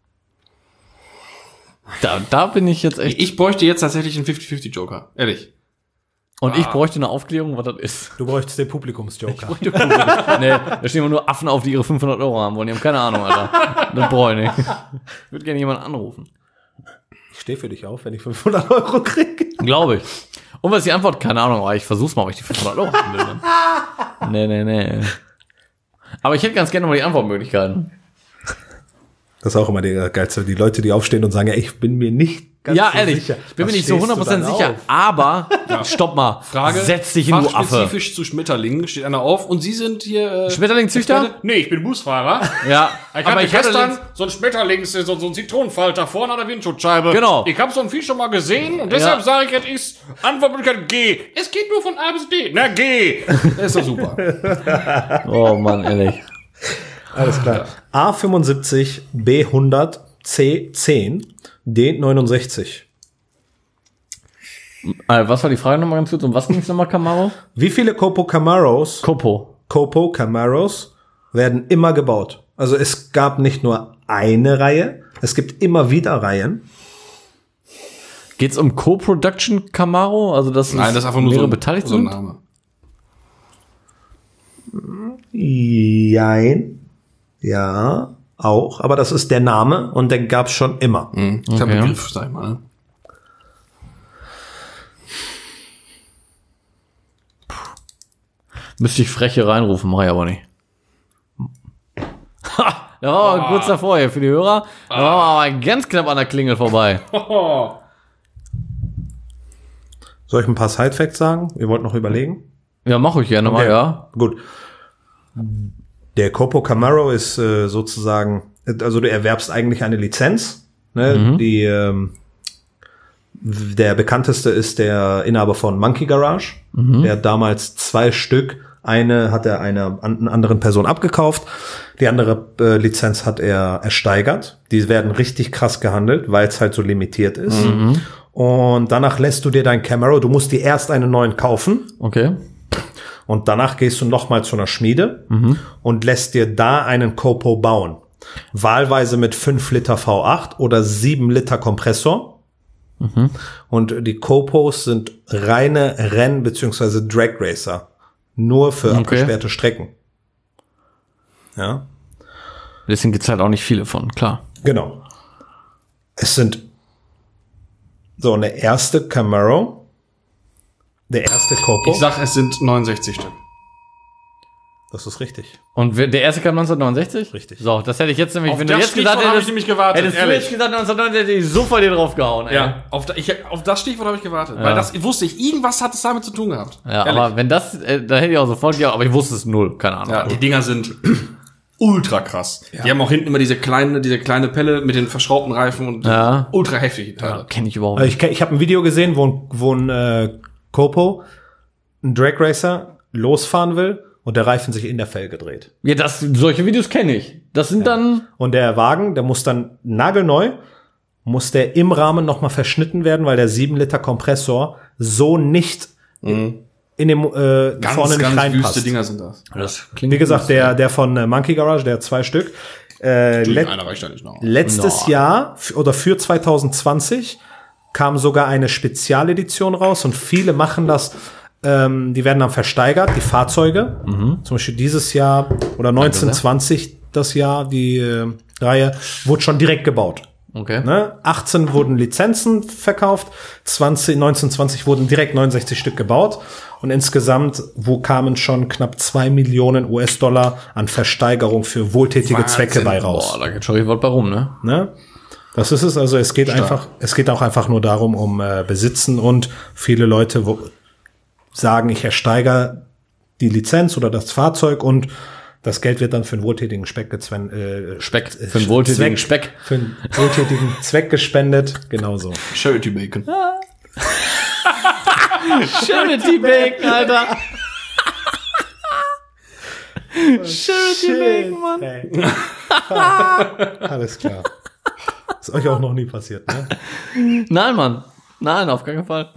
Da, da bin ich jetzt echt. Ich bräuchte jetzt tatsächlich einen fünfzig fünfzig Joker, ehrlich. Und ich bräuchte eine Aufklärung, was das ist. Du bräuchtest den Publikumsjoker. Nee, da stehen immer nur Affen auf, die ihre fünfhundert Euro haben wollen. Die haben keine Ahnung, Alter. Das brauche ich nicht. Ich würde gerne jemanden anrufen. Ich stehe für dich auf, wenn ich fünfhundert Euro kriege. Glaube ich. Und was ist die Antwort? Keine Ahnung, aber ich versuch's mal, ob ich die fünfhundert Euro haben will. Dann. Nee, nee, nee. Aber ich hätte ganz gerne mal die Antwortmöglichkeiten. Das ist auch immer die geilste. Die Leute, die aufstehen und sagen, ja, ich bin mir nicht ganz Ja, so ehrlich. sicher. Ich bin mir Was nicht so stehst du hundert Prozent dann sicher. auf? Aber, stopp mal. Frage. Setz dich hin, du Affe. Fachspezifisch zu Schmetterlingen steht einer auf und Sie sind hier... Äh, Schmetterlingzüchter? Experte? Nee, ich bin Busfahrer. Ja. Ich aber hatte ich hatte gestern letzt- so ein Schmetterlings, so, so ein Zitronenfalter vorne an der Windschutzscheibe. Genau. Ich habe so ein Vieh schon mal gesehen und deshalb Ja. sage ich, es ist Antwortmöglichkeit G. Es geht nur von A bis D. Na, G. Das ist doch super. Oh Mann, ehrlich. Alles klar. A fünfundsiebzig, B hundert, C zehn, D neunundsechzig. Äh, was war die Frage nochmal ganz kurz? Um was ging's nochmal, Camaro? Wie viele Copo Camaros, Copo. Copo Camaros werden immer gebaut? Also es gab nicht nur eine Reihe, es gibt immer wieder Reihen. Geht's um Co-Production Camaro? Also das ist Nein, das ist einfach nur mehrere so, beteiligt so ein sind? Name. Jein. Ja, auch. Aber das ist der Name und den gab's schon immer. Mhm. Ich habe Okay. einen Begriff, sag ich mal. Ne? Müsste ich frech hier reinrufen, mach ich aber nicht. Ha! Da war aber kurz davor hier für die Hörer. Da war wir aber ganz knapp an der Klingel vorbei. Soll ich ein paar Side-Facts sagen? Ihr wollt noch überlegen? Ja, mach ich gerne mal, Okay. ja. Gut. Der Copo Camaro ist äh, sozusagen, also du erwerbst eigentlich eine Lizenz. Ne? Mhm. Die ähm, der bekannteste ist der Inhaber von Monkey Garage. Mhm. Der hat damals zwei Stück. Eine hat er einer an, anderen Person abgekauft. Die andere äh, Lizenz hat er ersteigert. Die werden richtig krass gehandelt, weil es halt so limitiert ist. Mhm. Und danach lässt du dir dein Camaro. Du musst dir erst einen neuen kaufen. Okay. Und danach gehst du nochmal zu einer Schmiede mhm. und lässt dir da einen Copo bauen. Wahlweise mit fünf Liter V acht oder sieben Liter Kompressor. Mhm. Und die Copos sind reine Renn- bzw. Drag Racer. Nur für okay. abgesperrte Strecken. Ja. Deswegen gibt's halt auch nicht viele von, klar. Genau. Es sind so eine erste Camaro. Der erste Copo. Ich sag, es sind neunundsechzig Stück. Das ist richtig. Und der erste kam neunzehnhundertneunundsechzig? Richtig. So, das hätte ich jetzt nämlich, auf wenn du jetzt gesagt hättest, hättest, ich nämlich gewartet, hättest ehrlich. du jetzt gesagt neunzehnhundertneunundsechzig, hätte ich sofort dir drauf gehauen, ey. Ja, auf, da, ich, auf das Stichwort habe ich gewartet. Ja. Weil das wusste ich, irgendwas hat es damit zu tun gehabt. Ja, ehrlich. aber wenn das, äh, da hätte ich auch sofort gehauen, aber ich wusste es null, keine Ahnung. Ja, die Dinger sind ultra krass. Ja. Die haben auch hinten immer diese kleine, diese kleine Pelle mit den verschraubten Reifen und ja. ultra heftige Teile. Ja, kenn ich überhaupt nicht. Ich, ich habe ein Video gesehen, wo, wo ein äh, Copo, ein Drag Racer, losfahren will und der Reifen sich in der Felge dreht. Ja, das, solche Videos kenne ich. Das sind ja. dann... Und der Wagen, der muss dann nagelneu, muss der im Rahmen nochmal verschnitten werden, weil der sieben Liter Kompressor so nicht mhm. in dem äh, ganz, vorne nicht ganz reinpasst. Wüste Dinger sind das. das klingt Wie gesagt, gut. der der von äh, Monkey Garage, der hat zwei Stück. Äh, let einer reicht ja nicht noch. Letztes no. Jahr f- oder für zwanzig zwanzig kam sogar eine Spezialedition raus und viele machen das. Ähm, die werden dann versteigert, die Fahrzeuge. Mhm. Zum Beispiel dieses Jahr oder neunzehn zwanzig das Jahr, die äh, Reihe, wurde schon direkt gebaut. Okay. Ne? achtzehn wurden Lizenzen verkauft, zwanzig, neunzehn zwanzig wurden direkt neunundsechzig Stück gebaut und insgesamt wo kamen schon knapp zwei Millionen U S-Dollar an Versteigerung für wohltätige Wahnsinn. Zwecke bei raus. Boah, da geht schon richtig was bei rum, ne? Ne? Das ist es, also es geht Stark. einfach, es geht auch einfach nur darum, um äh, Besitzen und viele Leute wo, sagen, ich ersteigere die Lizenz oder das Fahrzeug und das Geld wird dann für einen wohltätigen Speck gezwen, äh, Speck, für einen wohltätigen Zweck, Speck. Für einen wohltätigen Zweck gespendet, genauso. Charity Bacon. Charity Bacon, Alter. Charity Bacon, Mann. Hey. Alles klar. Ist euch auch noch nie passiert, ne? Nein, Mann. Nein, auf keinen Fall.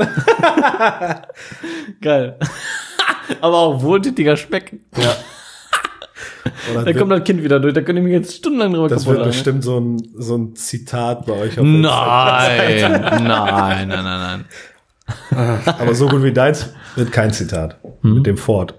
Geil. Aber auch wohltätiger Speck. Ja. Oder Da kommt das Kind wieder durch, da könnt ihr mich jetzt stundenlang drüber das kaputt wird lachen. bestimmt so ein, so ein Zitat bei euch auf Nein, nein, nein, nein, nein. Aber so gut wie deins wird kein Zitat. Hm? Mit dem Ford.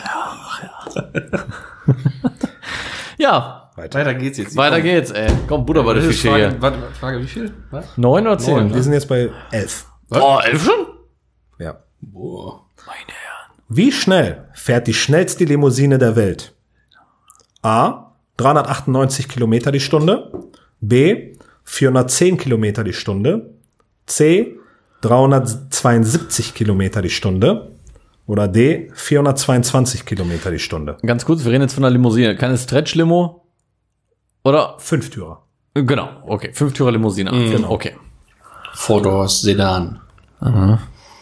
Ja, Weiter. Weiter geht's jetzt. weiter geht's, ey. Komm, Butter bei der Fische Frage, hier. warte, Frage, wie viel? Was? Neun oder zehn? Neun, Wir sind jetzt bei elf. Oh, elf schon? Ja. Boah. Meine Herren. Wie schnell fährt die schnellste Limousine der Welt? A. dreihundertachtundneunzig Kilometer die Stunde. B. vierhundertzehn Kilometer die Stunde. C. dreihundertzweiundsiebzig Kilometer die Stunde. Oder D. vierhundertzweiundzwanzig Kilometer die Stunde. Ganz kurz, wir reden jetzt von einer Limousine. Keine Stretch-Limo? Oder? Fünftürer. Genau, okay. Fünftürer-Limousine. Mhm. Genau. Okay. Four-Doors Sedan. Aha.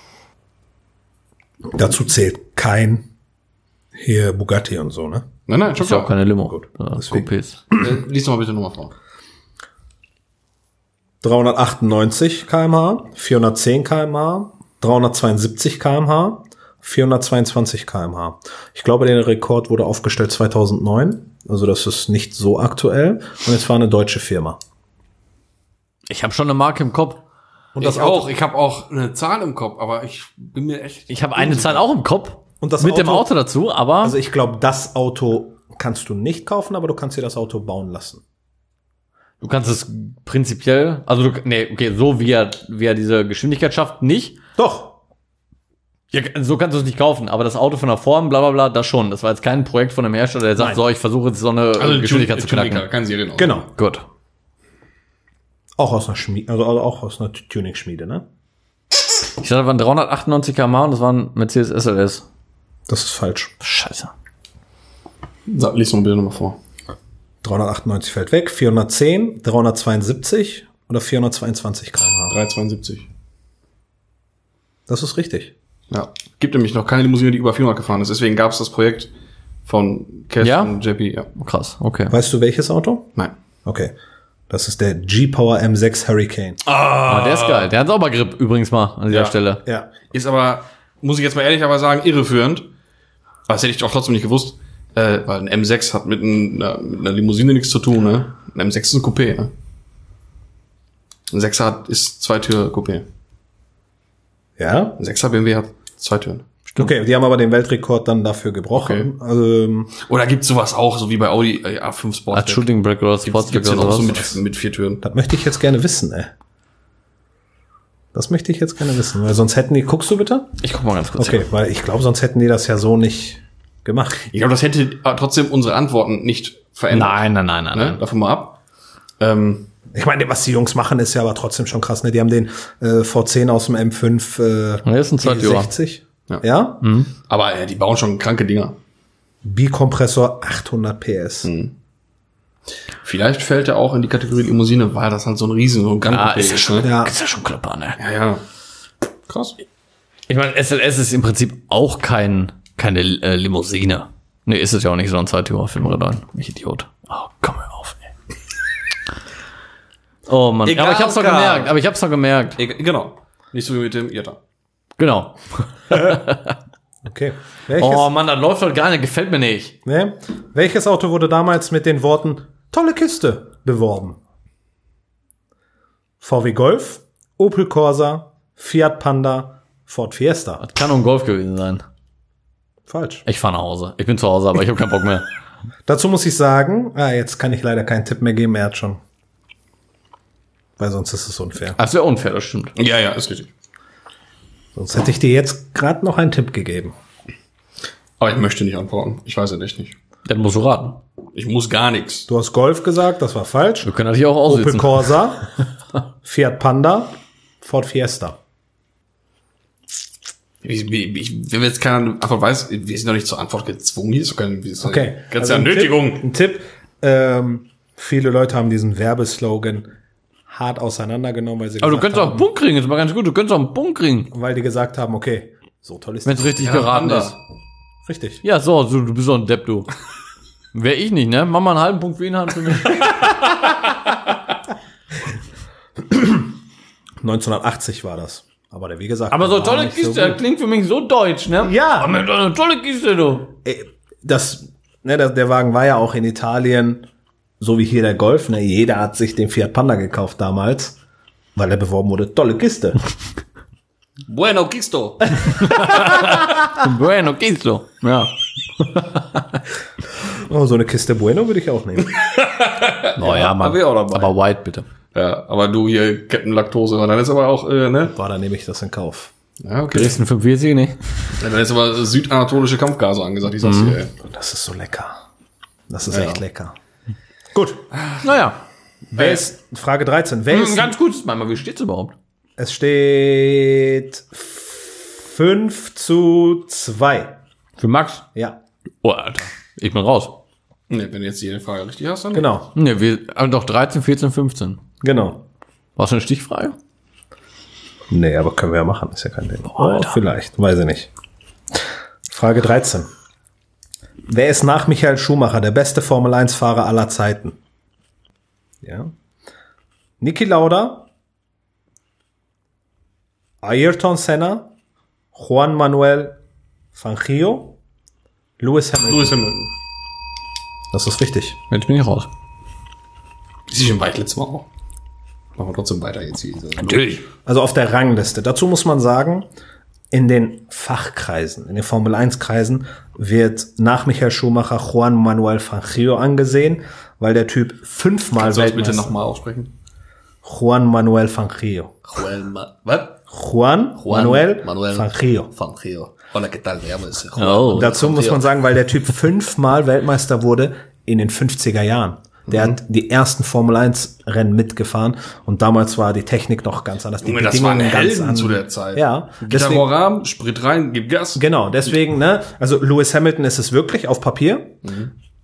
Dazu zählt kein hier Bugatti und so, ne? Nein, nein, schon Ist ja auch klar. keine Limo. Gut, Ja, deswegen. Coupés. Äh, Lies doch mal bitte nochmal vor. dreihundertachtundneunzig Kilometer pro Stunde, vierhundertzehn Kilometer pro Stunde, dreihundertzweiundsiebzig Kilometer pro Stunde, vierhundertzweiundzwanzig Kilometer pro Stunde. Ich glaube, der Rekord wurde aufgestellt zweitausendneun. Also das ist nicht so aktuell. Und es war eine deutsche Firma. Ich habe schon eine Marke im Kopf. Und das auch. Ich habe auch eine Zahl im Kopf, aber ich bin mir echt. Ich habe eine Zahl auch im Kopf. Und das mit Auto, dem Auto dazu, aber Also ich glaube, das Auto kannst du nicht kaufen, aber du kannst dir das Auto bauen lassen. du kannst es prinzipiell, also du, nee, okay, so wie er, wie er diese Geschwindigkeit schafft, nicht. Doch. Ja, so kannst du es nicht kaufen, aber das Auto von der Form, bla bla bla, das schon. Das war jetzt kein Projekt von einem Hersteller, der sagt, Nein. so, ich versuche jetzt so eine Also Geschwindigkeit zu knacken. Kein Serienauto. Genau. Gut. Auch aus einer Schmiede, also auch aus einer Tuning-Schmiede, ne? Ich sagte, das waren dreihundertachtundneunzig Kilometer pro Stunde und das war ein Mercedes S L S. Das ist falsch. Scheiße. Sag, lies mal bitte nochmal vor. dreihundertachtundneunzig fällt weg, vierhundertzehn, dreihundertzweiundsiebzig oder vierhundertzweiundzwanzig Kilometer pro Stunde. dreihundertzweiundsiebzig. Das ist richtig. Ja. Gibt nämlich noch keine Limousine, die über vierhundert gefahren ist. Deswegen gab es das Projekt von Kev Ja? und J P. Ja. Krass, okay. Weißt du, welches Auto? Nein. Okay. Das ist der G-Power M sechs Hurricane. Ah, der ist geil. Der hat Saubergrip übrigens mal an dieser Ja. Stelle. Ja. Ist aber, muss ich jetzt mal ehrlich aber sagen, irreführend. Aber das hätte ich auch trotzdem nicht gewusst. Äh, weil ein M sechs hat mit, ein, na, mit einer Limousine nichts zu tun, ne? Ein M sechs ist ein Coupé, ne? Ein Sechser hat, ist Zweitür-Coupé. Ja? Ein Sechser B M W hat zwei Türen. Okay, die haben aber den Weltrekord dann dafür gebrochen. Okay. Also, Oder gibt's sowas auch, so wie bei Audi äh, A fünf Sport? Hat Shooting Brake oder Gibt's, Sports gibt's oder den auch so sowas? mit, mit vier Türen. das möchte ich jetzt gerne wissen, ey. Das möchte ich jetzt gerne wissen, weil sonst hätten die, guckst du bitte? Ich guck mal ganz kurz. Okay, weil ich glaube, sonst hätten die das ja so nicht gemacht. Ich glaube, das hätte trotzdem unsere Antworten nicht verändert. Nein, nein, nein, nein. Ne? nein. Davon mal ab. Ähm, Ich meine, was die Jungs machen, ist ja aber trotzdem schon krass, ne? Die haben den äh, V zehn aus dem M fünf äh, Der ist ein Zweitürer. sechzig. Ja. Ja? aber äh, die bauen schon kranke Dinger. Bikompressor achthundert P S. Vielleicht fällt er auch in die Kategorie Limousine, weil das halt so ein riesen, so ein Grand Ah, Coupé ist ja schon, ne? Ja. ist ja schon Klopper, ne? Ja, ja. Krass. Ich meine, S L S ist im Prinzip auch kein, keine äh, Limousine. Nee, ist es ja auch nicht, so ein Zweitürer für Redan. Ich Idiot. Oh, komm hör auf, ey. Oh Mann, Egal, aber ich hab's doch Karl. gemerkt, aber ich hab's doch gemerkt. Egal, genau. Nicht so wie mit dem Jetta. Genau. Okay. Welches, Oh Mann, das läuft doch gar nicht, gefällt mir nicht. ne? Welches Auto wurde damals mit den Worten tolle Kiste beworben? V W Golf, Opel Corsa, Fiat Panda, Ford Fiesta. Das kann nur ein Golf gewesen sein. Falsch. Ich fahr nach Hause. Ich bin zu Hause, aber ich habe keinen Bock mehr. Dazu muss ich sagen, ah, jetzt kann ich leider keinen Tipp mehr geben, er hat schon. Weil sonst ist es unfair. Das wäre unfair, das stimmt. Ja, ja, ist richtig. Sonst hätte ich dir jetzt gerade noch einen Tipp gegeben. Aber ich möchte nicht antworten. Ich weiß es echt nicht. Dann musst du raten. Ich muss gar nichts. Du hast Golf gesagt, das war falsch. Wir können das hier auch Opel aussitzen. Corsa, Fiat Panda, Ford Fiesta. Ich, ich, wenn jetzt keiner einfach weiß, wir sind doch nicht zur Antwort gezwungen. Hier ist doch keine ist Okay. Ganz Also ein Nötigung. Tipp, ein Tipp. Ähm, viele Leute haben diesen Werbeslogan hart auseinandergenommen, weil sie Aber du gesagt könntest auch haben, einen Punkt kriegen, ist mal ganz gut. Du könntest auch einen Punkt kriegen, weil die gesagt haben, okay, so toll ist wenn es das. richtig Ja, geraten Panda. ist. Richtig. Ja, so, so, du bist doch ein Depp, du. Wär ich nicht, ne? Mach mal einen halben Punkt für ihn, einen für mich. neunzehnhundertachtzig war das. Aber der, wie gesagt. Aber so war tolle nicht Kiste, so das gut. klingt für mich so deutsch, ne? Ja. Aber mit einer tolle Kiste, du. Ey, das, ne, der, der Wagen war ja auch in Italien, so wie hier der Golf, ne? Jeder hat sich den Fiat Panda gekauft damals, weil er beworben wurde, tolle Kiste. Bueno, Kisto. Bueno, Kiste. Ja. Oh, so eine Kiste Bueno würde ich auch nehmen. Oh ja, Mann. hab ich auch dabei. Aber White, bitte. Ja, aber du hier, Captain Laktose, dann ist aber auch, äh, ne? Boah, dann nehme ich das in Kauf. Ja, okay. Dresden fünfundvierzig, ne? Ja, dann ist aber südanatolische Kampfgase angesagt, ich sag's Mhm. dir, ey. Das ist so lecker. Das ist Ja. echt lecker. Gut. Naja. Wer ist, Frage dreizehn. Wer Hm, ist, ganz gut, mal, wie steht's überhaupt? es steht fünf zu zwei. Für Max? Ja, Oh, Alter. Ich bin raus. Ne, wenn du jetzt jede Frage richtig hast, dann. genau, Ne, wir, aber doch dreizehn, vierzehn, fünfzehn. genau. Warst du eine Stichfrage? Nee, aber können wir ja machen, ist ja kein Ding. Oh, Alter. vielleicht, weiß ich nicht. Frage dreizehn. Wer ist nach Michael Schumacher der beste Formel eins Fahrer aller Zeiten? Ja. Niki Lauda, Ayrton Senna, Juan Manuel Fangio, Lewis Hamilton. Lewis Hamilton. Das ist richtig. Jetzt bin ich raus. Ist sie schon weit letztes Mal auch. Machen wir trotzdem weiter jetzt hier. Natürlich. Also auf der Rangliste. Dazu muss man sagen, in den Fachkreisen, in den Formel eins Kreisen wird nach Michael Schumacher Juan Manuel Fangio angesehen, weil der Typ fünfmal Kannst du das Weltmeister. bitte nochmal aussprechen? Juan Manuel Fangio. Juan, Ma was? Juan, Manuel, Manuel Fangio. Fangio. Hola, ¿qué tal? Me llamo ese Oh. Dazu muss man sagen, weil der Typ fünfmal Weltmeister wurde in den fünfziger Jahren. Der Mhm. hat die ersten Formel eins Rennen mitgefahren und damals war die Technik noch ganz anders. Die Junge, das waren Bedingungen ganz Helden anders. zu der Zeit. Ja, Gitarre deswegen, Rahmen, Sprit rein, gib Gas. genau, deswegen, ne, also Lewis Hamilton ist es wirklich auf Papier, Mhm.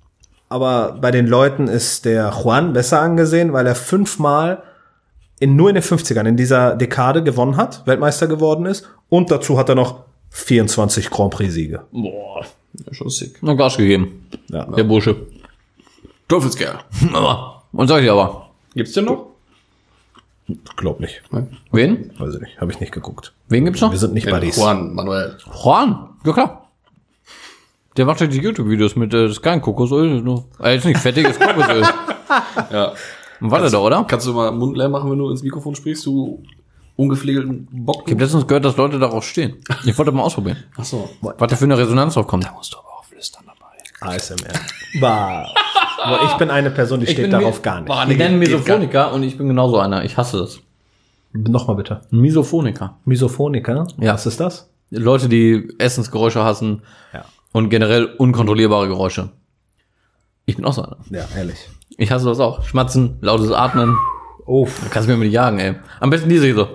aber bei den Leuten ist der Juan besser angesehen, weil er fünfmal in, nur in den fünfzigern in dieser Dekade gewonnen hat, Weltmeister geworden ist. Und dazu hat er noch vierundzwanzig Grand Prix-Siege. Boah. Ja, schon sick. Noch Gas gegeben. Ja. Der Bursche. Teufelskerl. Aber, und sag ich aber. Gibt's den noch? Glaub nicht. Wen? Weiß ich nicht. Habe ich nicht geguckt. Wen gibt's noch? Wir sind nicht Den Buddies. Juan Manuel. Juan. Ja, klar. Der macht ja die YouTube-Videos mit, äh, das ist kein Kokosöl. Nur, äh, jetzt nicht fettiges Kokosöl. Ja. Warte da, oder? Kannst du mal Mund leer machen, wenn du ins Mikrofon sprichst, du ungepflegelten Bock? Ich habe letztens gehört, dass Leute darauf stehen. Ich wollte mal ausprobieren. Ach so. Was da für eine Resonanz drauf kommt. Da musst du aber auch flüstern dabei. A S M R. Bah. Aber ich bin eine Person, die steht darauf gar nicht. Die nennen Misophoniker und ich bin genauso einer. Ich hasse das. Nochmal bitte. Misophoniker. Misophoniker? Ja. Was ist das? Leute, die Essensgeräusche hassen Ja. und generell unkontrollierbare Geräusche. Ich bin auch so einer. Ja, ehrlich. Ich hasse das auch. Schmatzen, lautes Atmen. Uff. Da kannst du mir nicht jagen, ey. Am besten diese hier so.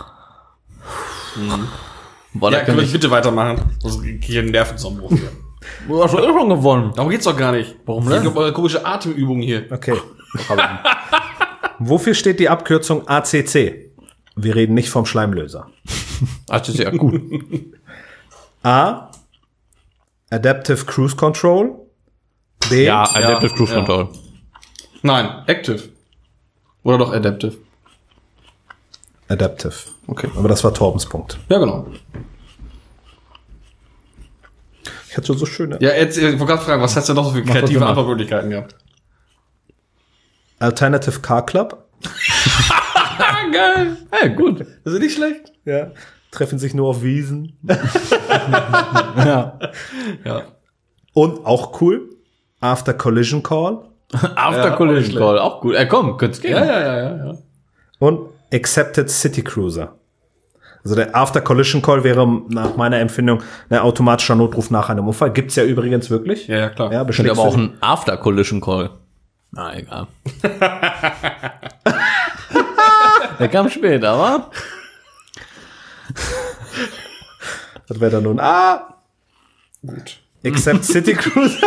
Mhm. Boah, Ja, da können kann wir ich. bitte weitermachen? Sonst krieg ich einen Nervenzusammenbruch hier. Du hast doch eh schon gewonnen. Darum geht's doch gar nicht. Warum Es denn? geht um eure komische Atemübung hier. Okay. Wofür steht die Abkürzung A C C? Wir reden nicht vom Schleimlöser. Ach, das ist ja gut. A. Adaptive Cruise Control. B. Ja, Adaptive Ja, Cruise ja. Control. Nein, Active. Oder doch Adaptive. Adaptive. Okay. Aber das war Torbens Punkt. Ja, genau. Ich hatte so schöne. Ja, jetzt, ich wollte gerade fragen, was hast du denn noch so für Mach, was du kreative machst. Antwortmöglichkeiten gehabt? Alternative Car Club. Ah, geil. Hey, gut. Das ist nicht schlecht. Ja. Treffen sich nur auf Wiesen. Ja. Ja. Und auch cool. After Collision Call. After Ja, Collision auch Call, auch gut. Ey, komm, könnt's gehen. Ja, ja, ja, ja, ja. Und Accepted City Cruiser. Also der After Collision Call wäre nach meiner Empfindung ein automatischer Notruf nach einem Unfall. Gibt's ja übrigens wirklich. Ja, ja, klar. Ja, Könnte beschlägst aber auch du- ein After Collision Call. Na, egal. Der kam spät, aber. Das wäre dann nun A. Gut. Accept City Cruiser.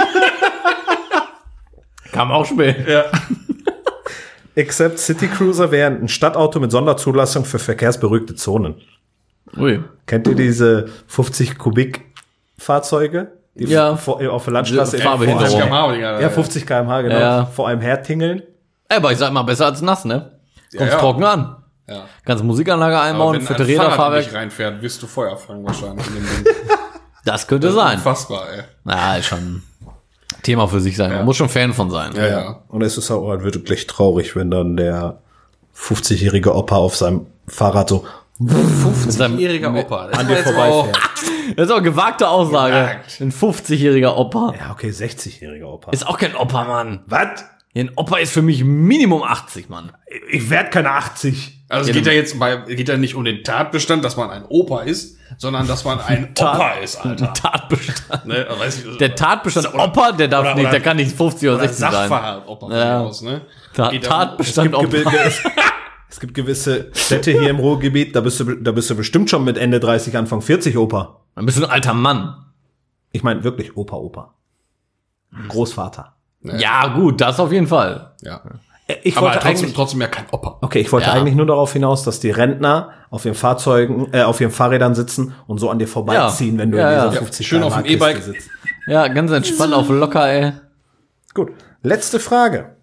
Kam auch spät. Ja. Accept City Cruiser wäre ein Stadtauto mit Sonderzulassung für verkehrsberuhigte Zonen. Ui. Kennt ihr diese fünfzig Kubik Fahrzeuge? Die Ja. vor, auf der Landstraße Diese Fahrbehinderung. vor Ja, einem, ja, ja, fünfzig Kilometer pro Stunde, genau. Ja. Vor einem hertingeln. Ey, aber ich sag mal, besser als nass, ne? Kommst ja. trocken an. Ja. Kannst Musikanlage Aber einbauen, wenn vierte ein Fahrrad in Räderfahrwerk. dich reinfährt, wirst du Feuer fangen wahrscheinlich in dem Ding. Das könnte sein. Unfassbar, ey. Na, ist schon Thema für sich sein. Man Ja. muss schon Fan von sein. Ja, ja. Und es ist auch halt wirklich traurig, wenn dann der fünfzigjährige Opa auf seinem Fahrrad so fünfzigjähriger Opa. Das an war dir jetzt vorbeifährt. Das ist auch eine gewagte Aussage. Gewagt. Ein fünfzigjähriger Opa. Ja, okay, sechzigjähriger Opa. Ist auch kein Opa, Mann. Was? Ein Opa ist für mich Minimum achtzig, Mann. Ich werd keine achtzig. Also es geht ja jetzt bei, geht ja nicht um den Tatbestand, dass man ein Opa ist, sondern dass man ein Opa ist, Alter. Ein Tatbestand. Ne? Also, weiß ich, Der Tatbestand Oder- Opa, der darf oder- nicht, oder- der kann nicht fünfzig oder oder sechzig sein. Sachverhalt Opa von Ja. mir aus, ne? Ta Geht Tatbestand Es gibt, Opa. gewi- es, es gibt gewisse Städte hier im Ruhrgebiet, da bist du, da bist du bestimmt schon mit Ende dreißig, Anfang vierzig Opa. Dann bist du ein alter Mann. Ich meine wirklich Opa, Opa. Großvater. Ja, gut, das auf jeden Fall. Ja. Ich Aber wollte trotzdem, eigentlich, trotzdem ja kein Opa. okay, ich wollte Ja. eigentlich nur darauf hinaus, dass die Rentner auf ihren Fahrzeugen, äh, auf ihren Fahrrädern sitzen und so an dir vorbeiziehen, Ja. wenn du Ja, in ja. dieser Ja, fünfzig schön auf dem Kilometer E-Bike. Kiste sitzt. Ja, ganz entspannt auf locker, ey. Gut. Letzte Frage.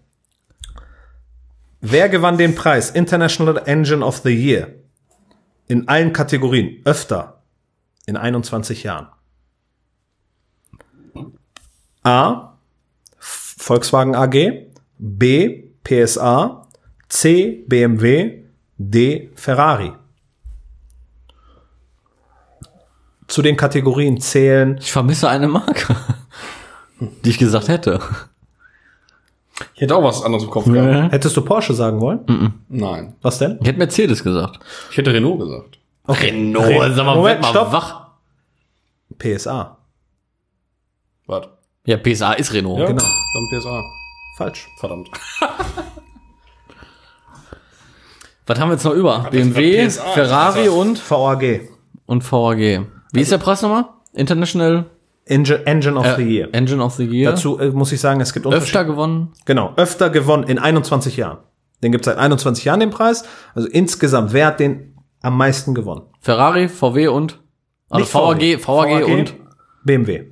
Wer gewann den Preis International Engine of the Year? In allen Kategorien. Öfter. In einundzwanzig Jahren. A. Volkswagen A G. B. P S A. C. B M W. D. Ferrari. Zu den Kategorien zählen Ich vermisse eine Marke, die ich gesagt hätte. Ich hätte auch was anderes im Kopf gehabt. Hättest du Porsche sagen wollen? Nein. Was denn? Ich hätte Mercedes gesagt. Ich hätte Renault gesagt. Renault, Re- sag mal, Moment, werd mal stopp. wach. P S A. Warte. Ja, P S A ist Renault. Ja, Genau. dann P S A. Falsch. Verdammt. Was haben wir jetzt noch über? Hab B M jetzt W, grad P S A Ferrari gesagt. und, V A G. und V A G. Wie ist der Preis nochmal? International? Engine, Engine of Äh, the Year. Engine of the Year. Dazu äh, muss ich sagen, es gibt öfter gewonnen. Genau, öfter gewonnen in einundzwanzig Jahren. Den gibt es seit einundzwanzig Jahren, den Preis. Also insgesamt, wer hat den am meisten gewonnen? Ferrari, V W und also Nicht V A G, V A G und B M W.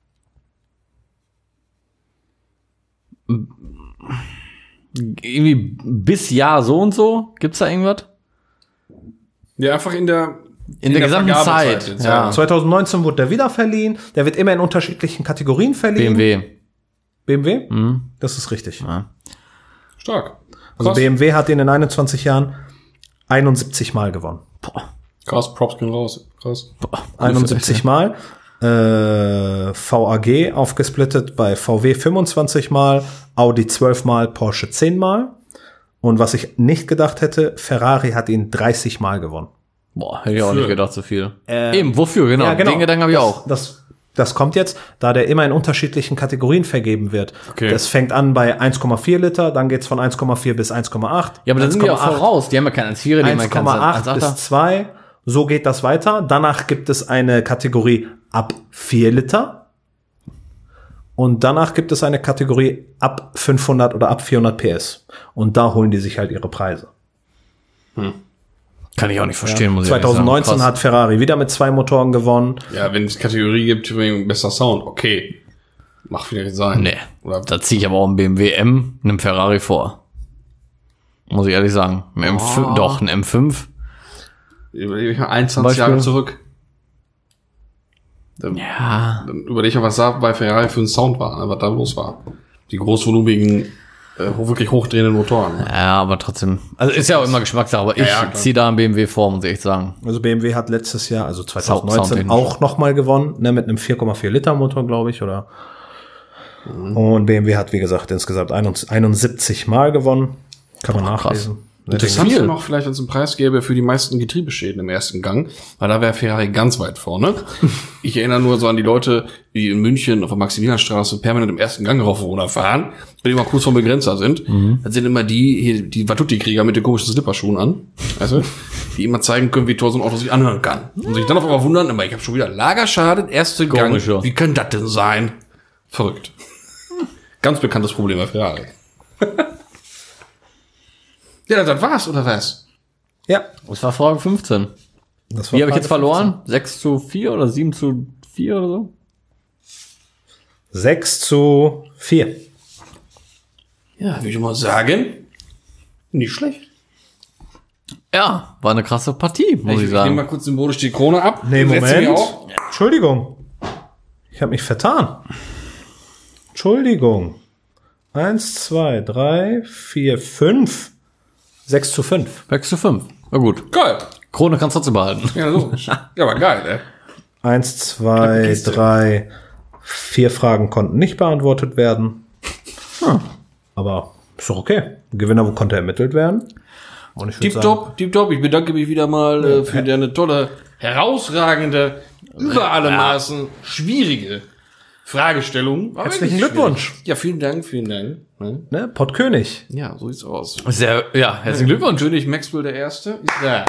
irgendwie bis Jahr so und so. Gibt's da irgendwas? Ja, einfach in der In, der, gesamten Vergabezeit Zeit. jetzt, Ja. zwanzig neunzehn wurde der wieder verliehen. Der wird immer in unterschiedlichen Kategorien B verliehen. M W. B M W? Mhm. Das ist richtig. Ja. Stark. Also Krass. B M W hat den in einundzwanzig Jahren einundsiebzig Mal gewonnen. Krass, Props gehen raus. Krass. einundsiebzig Mal. Äh, V A G aufgesplittet bei V W fünfundzwanzig Mal, Audi zwölf Mal, Porsche zehn Mal. Und was ich nicht gedacht hätte, Ferrari hat ihn dreißig Mal gewonnen. Boah, hätte ich auch Für- nicht gedacht, so viel. Äh, Eben, wofür, genau. Ja, genau. Den Gedanken habe ich das, auch. Das, das kommt jetzt, da der immer in unterschiedlichen Kategorien vergeben wird. Okay. Das fängt an bei eins Komma vier Liter, dann geht's von eins Komma vier bis eins Komma acht. Ja, aber dann sind die auch voraus. Die haben ja keinen eins Komma vier, die haben ja eins keinen Komma acht eins Komma achter. bis zwei. So geht das weiter. Danach gibt es eine Kategorie ab vier Liter. Und danach gibt es eine Kategorie ab fünfhundert oder ab vierhundert P S. Und da holen die sich halt ihre Preise. Kann ich auch nicht verstehen, muss ich zwanzig ehrlich neunzehn sagen. Krass. hat Ferrari wieder mit zwei Motoren gewonnen. Ja, wenn es Kategorie gibt, wegen besser Sound, okay. Macht vielleicht sein. Nee, Oder da ziehe ich aber auch einen B M W M, einem Ferrari vor. Muss ich ehrlich sagen. Ein M fünf, Oh. doch, ein M fünf. überlege ich mal einundzwanzig Beispiel? Jahre zurück. Dann, Ja. dann überlege ich mal, was da bei Ferrari für ein Sound war, ne, was da los war. Die großvolumigen, äh, wirklich hochdrehenden Motoren. Ne? Ja, aber trotzdem. Also ist ja auch immer Geschmackssache, aber ich Ja, ja, klar. ziehe da einen B M W vor, muss ich echt sagen. Also B M W hat letztes Jahr, also zwanzig Sound- neunzehn, soundtechnisch. auch nochmal gewonnen, ne, mit einem vier Komma vier Liter Motor, glaube ich, oder? Und B M W hat, wie gesagt, insgesamt einundsiebzig Mal gewonnen. Kann man Krass. nachlesen. Interessant viel. noch vielleicht, wenn es einen Preis gäbe für die meisten Getriebeschäden im ersten Gang, weil da wäre Ferrari ganz weit vorne. Ich erinnere nur so an die Leute, die in München auf der Maximilianstraße permanent im ersten Gang rauf und runter fahren, wenn die mal kurz vom Begrenzer sind. Das sind immer die, hier, die Vatutti-Krieger mit den komischen Slipperschuhen an, weißt du, die immer zeigen können, wie toll so ein Auto sich anhören kann. Und sich dann auf einmal wundern, aber ich habe schon wieder Lagerschaden, erste Gang. Komisch, ja. Wie kann das denn sein? Verrückt. Ganz bekanntes Problem bei Ferrari. Ja, das war's, oder was? Ja. Das war Frage fünfzehn. Das war Wie habe ich Frage jetzt verloren? sechs zu vier oder sieben zu vier oder so? fünfzehn. sechs zu vier. Ja, würde ich mal sagen, nicht schlecht. Ja, war eine krasse Partie, muss ich, Ich, ich nehme sagen. mal kurz symbolisch die Krone ab. Nee, Setze Moment. mich auf. Entschuldigung. Ich habe mich vertan. Entschuldigung. Eins, zwei, drei, vier, fünf. Sechs zu fünf. sechs zu fünf. Na gut. Geil. Krone kannst du trotzdem behalten. Ja, logisch. Ja, aber geil, ey. Eins, zwei, Kiste. drei, vier Fragen konnten nicht beantwortet werden. Hm. Aber ist doch okay. Ein Gewinner konnte ermittelt werden. Und ich würd sagen, Tipptopp, tipptopp. Ich bedanke mich wieder mal äh, für deine tolle, herausragende, über alle Maßen schwierige Fragestellung. War Herzlichen wirklich Glückwunsch. schwierig. Ja, vielen Dank, vielen Dank. Ne? ne, Pottkönig. Ja, so sieht's aus. Sehr, ja, herzlichen Glückwunsch. König Maxwell der Erste ist da.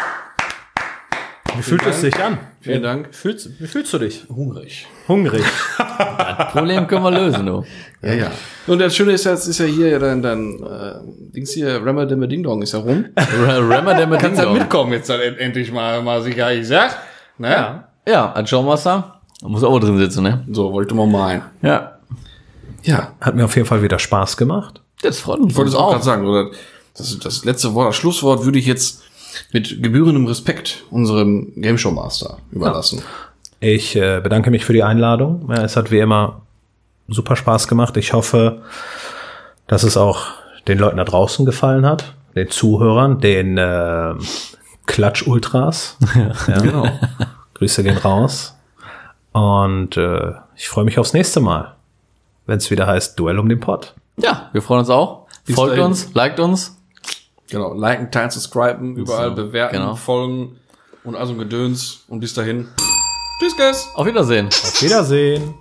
Wie fühlt es sich an? Vielen Dank. Fühlst, wie fühlst du dich? Hungrig. Hungrig. Problem können wir lösen, du. Ja, ja. Und das Schöne ist jetzt, ist ja hier dein, dein äh, Dings hier, Rammer Dimmer Ding Dong ist ja rum. Rammer, der mit Kannst ja mitkommen jetzt dann end- endlich mal, mal sicher, ich sag. Ne? Ja. Ja, als Showmaster. Da muss auch drin sitzen, ne? So, wollte ich mal meinen. Ja. Ja. Hat mir auf jeden Fall wieder Spaß gemacht. Das freut uns Ich wollte es auch gerade sagen, oder? Das, das letzte Wort, das Schlusswort würde ich jetzt mit gebührendem Respekt unserem Game Show Master überlassen. Ich äh, bedanke mich für die Einladung. Ja, es hat wie immer super Spaß gemacht. Ich hoffe, dass es auch den Leuten da draußen gefallen hat, den Zuhörern, den äh, Klatsch-Ultras. Ja, Genau. Grüße gehen raus. Und äh, ich freue mich aufs nächste Mal, wenn es wieder heißt Duell um den Pott. Ja, wir freuen uns auch. Bis Folgt dahin. uns, liked uns. Genau. Liken, teilen, subscriben, überall So, bewerten, genau. folgen und also ein Gedöns. Und bis dahin. Tschüss, Guys. Auf Wiedersehen. Auf Wiedersehen.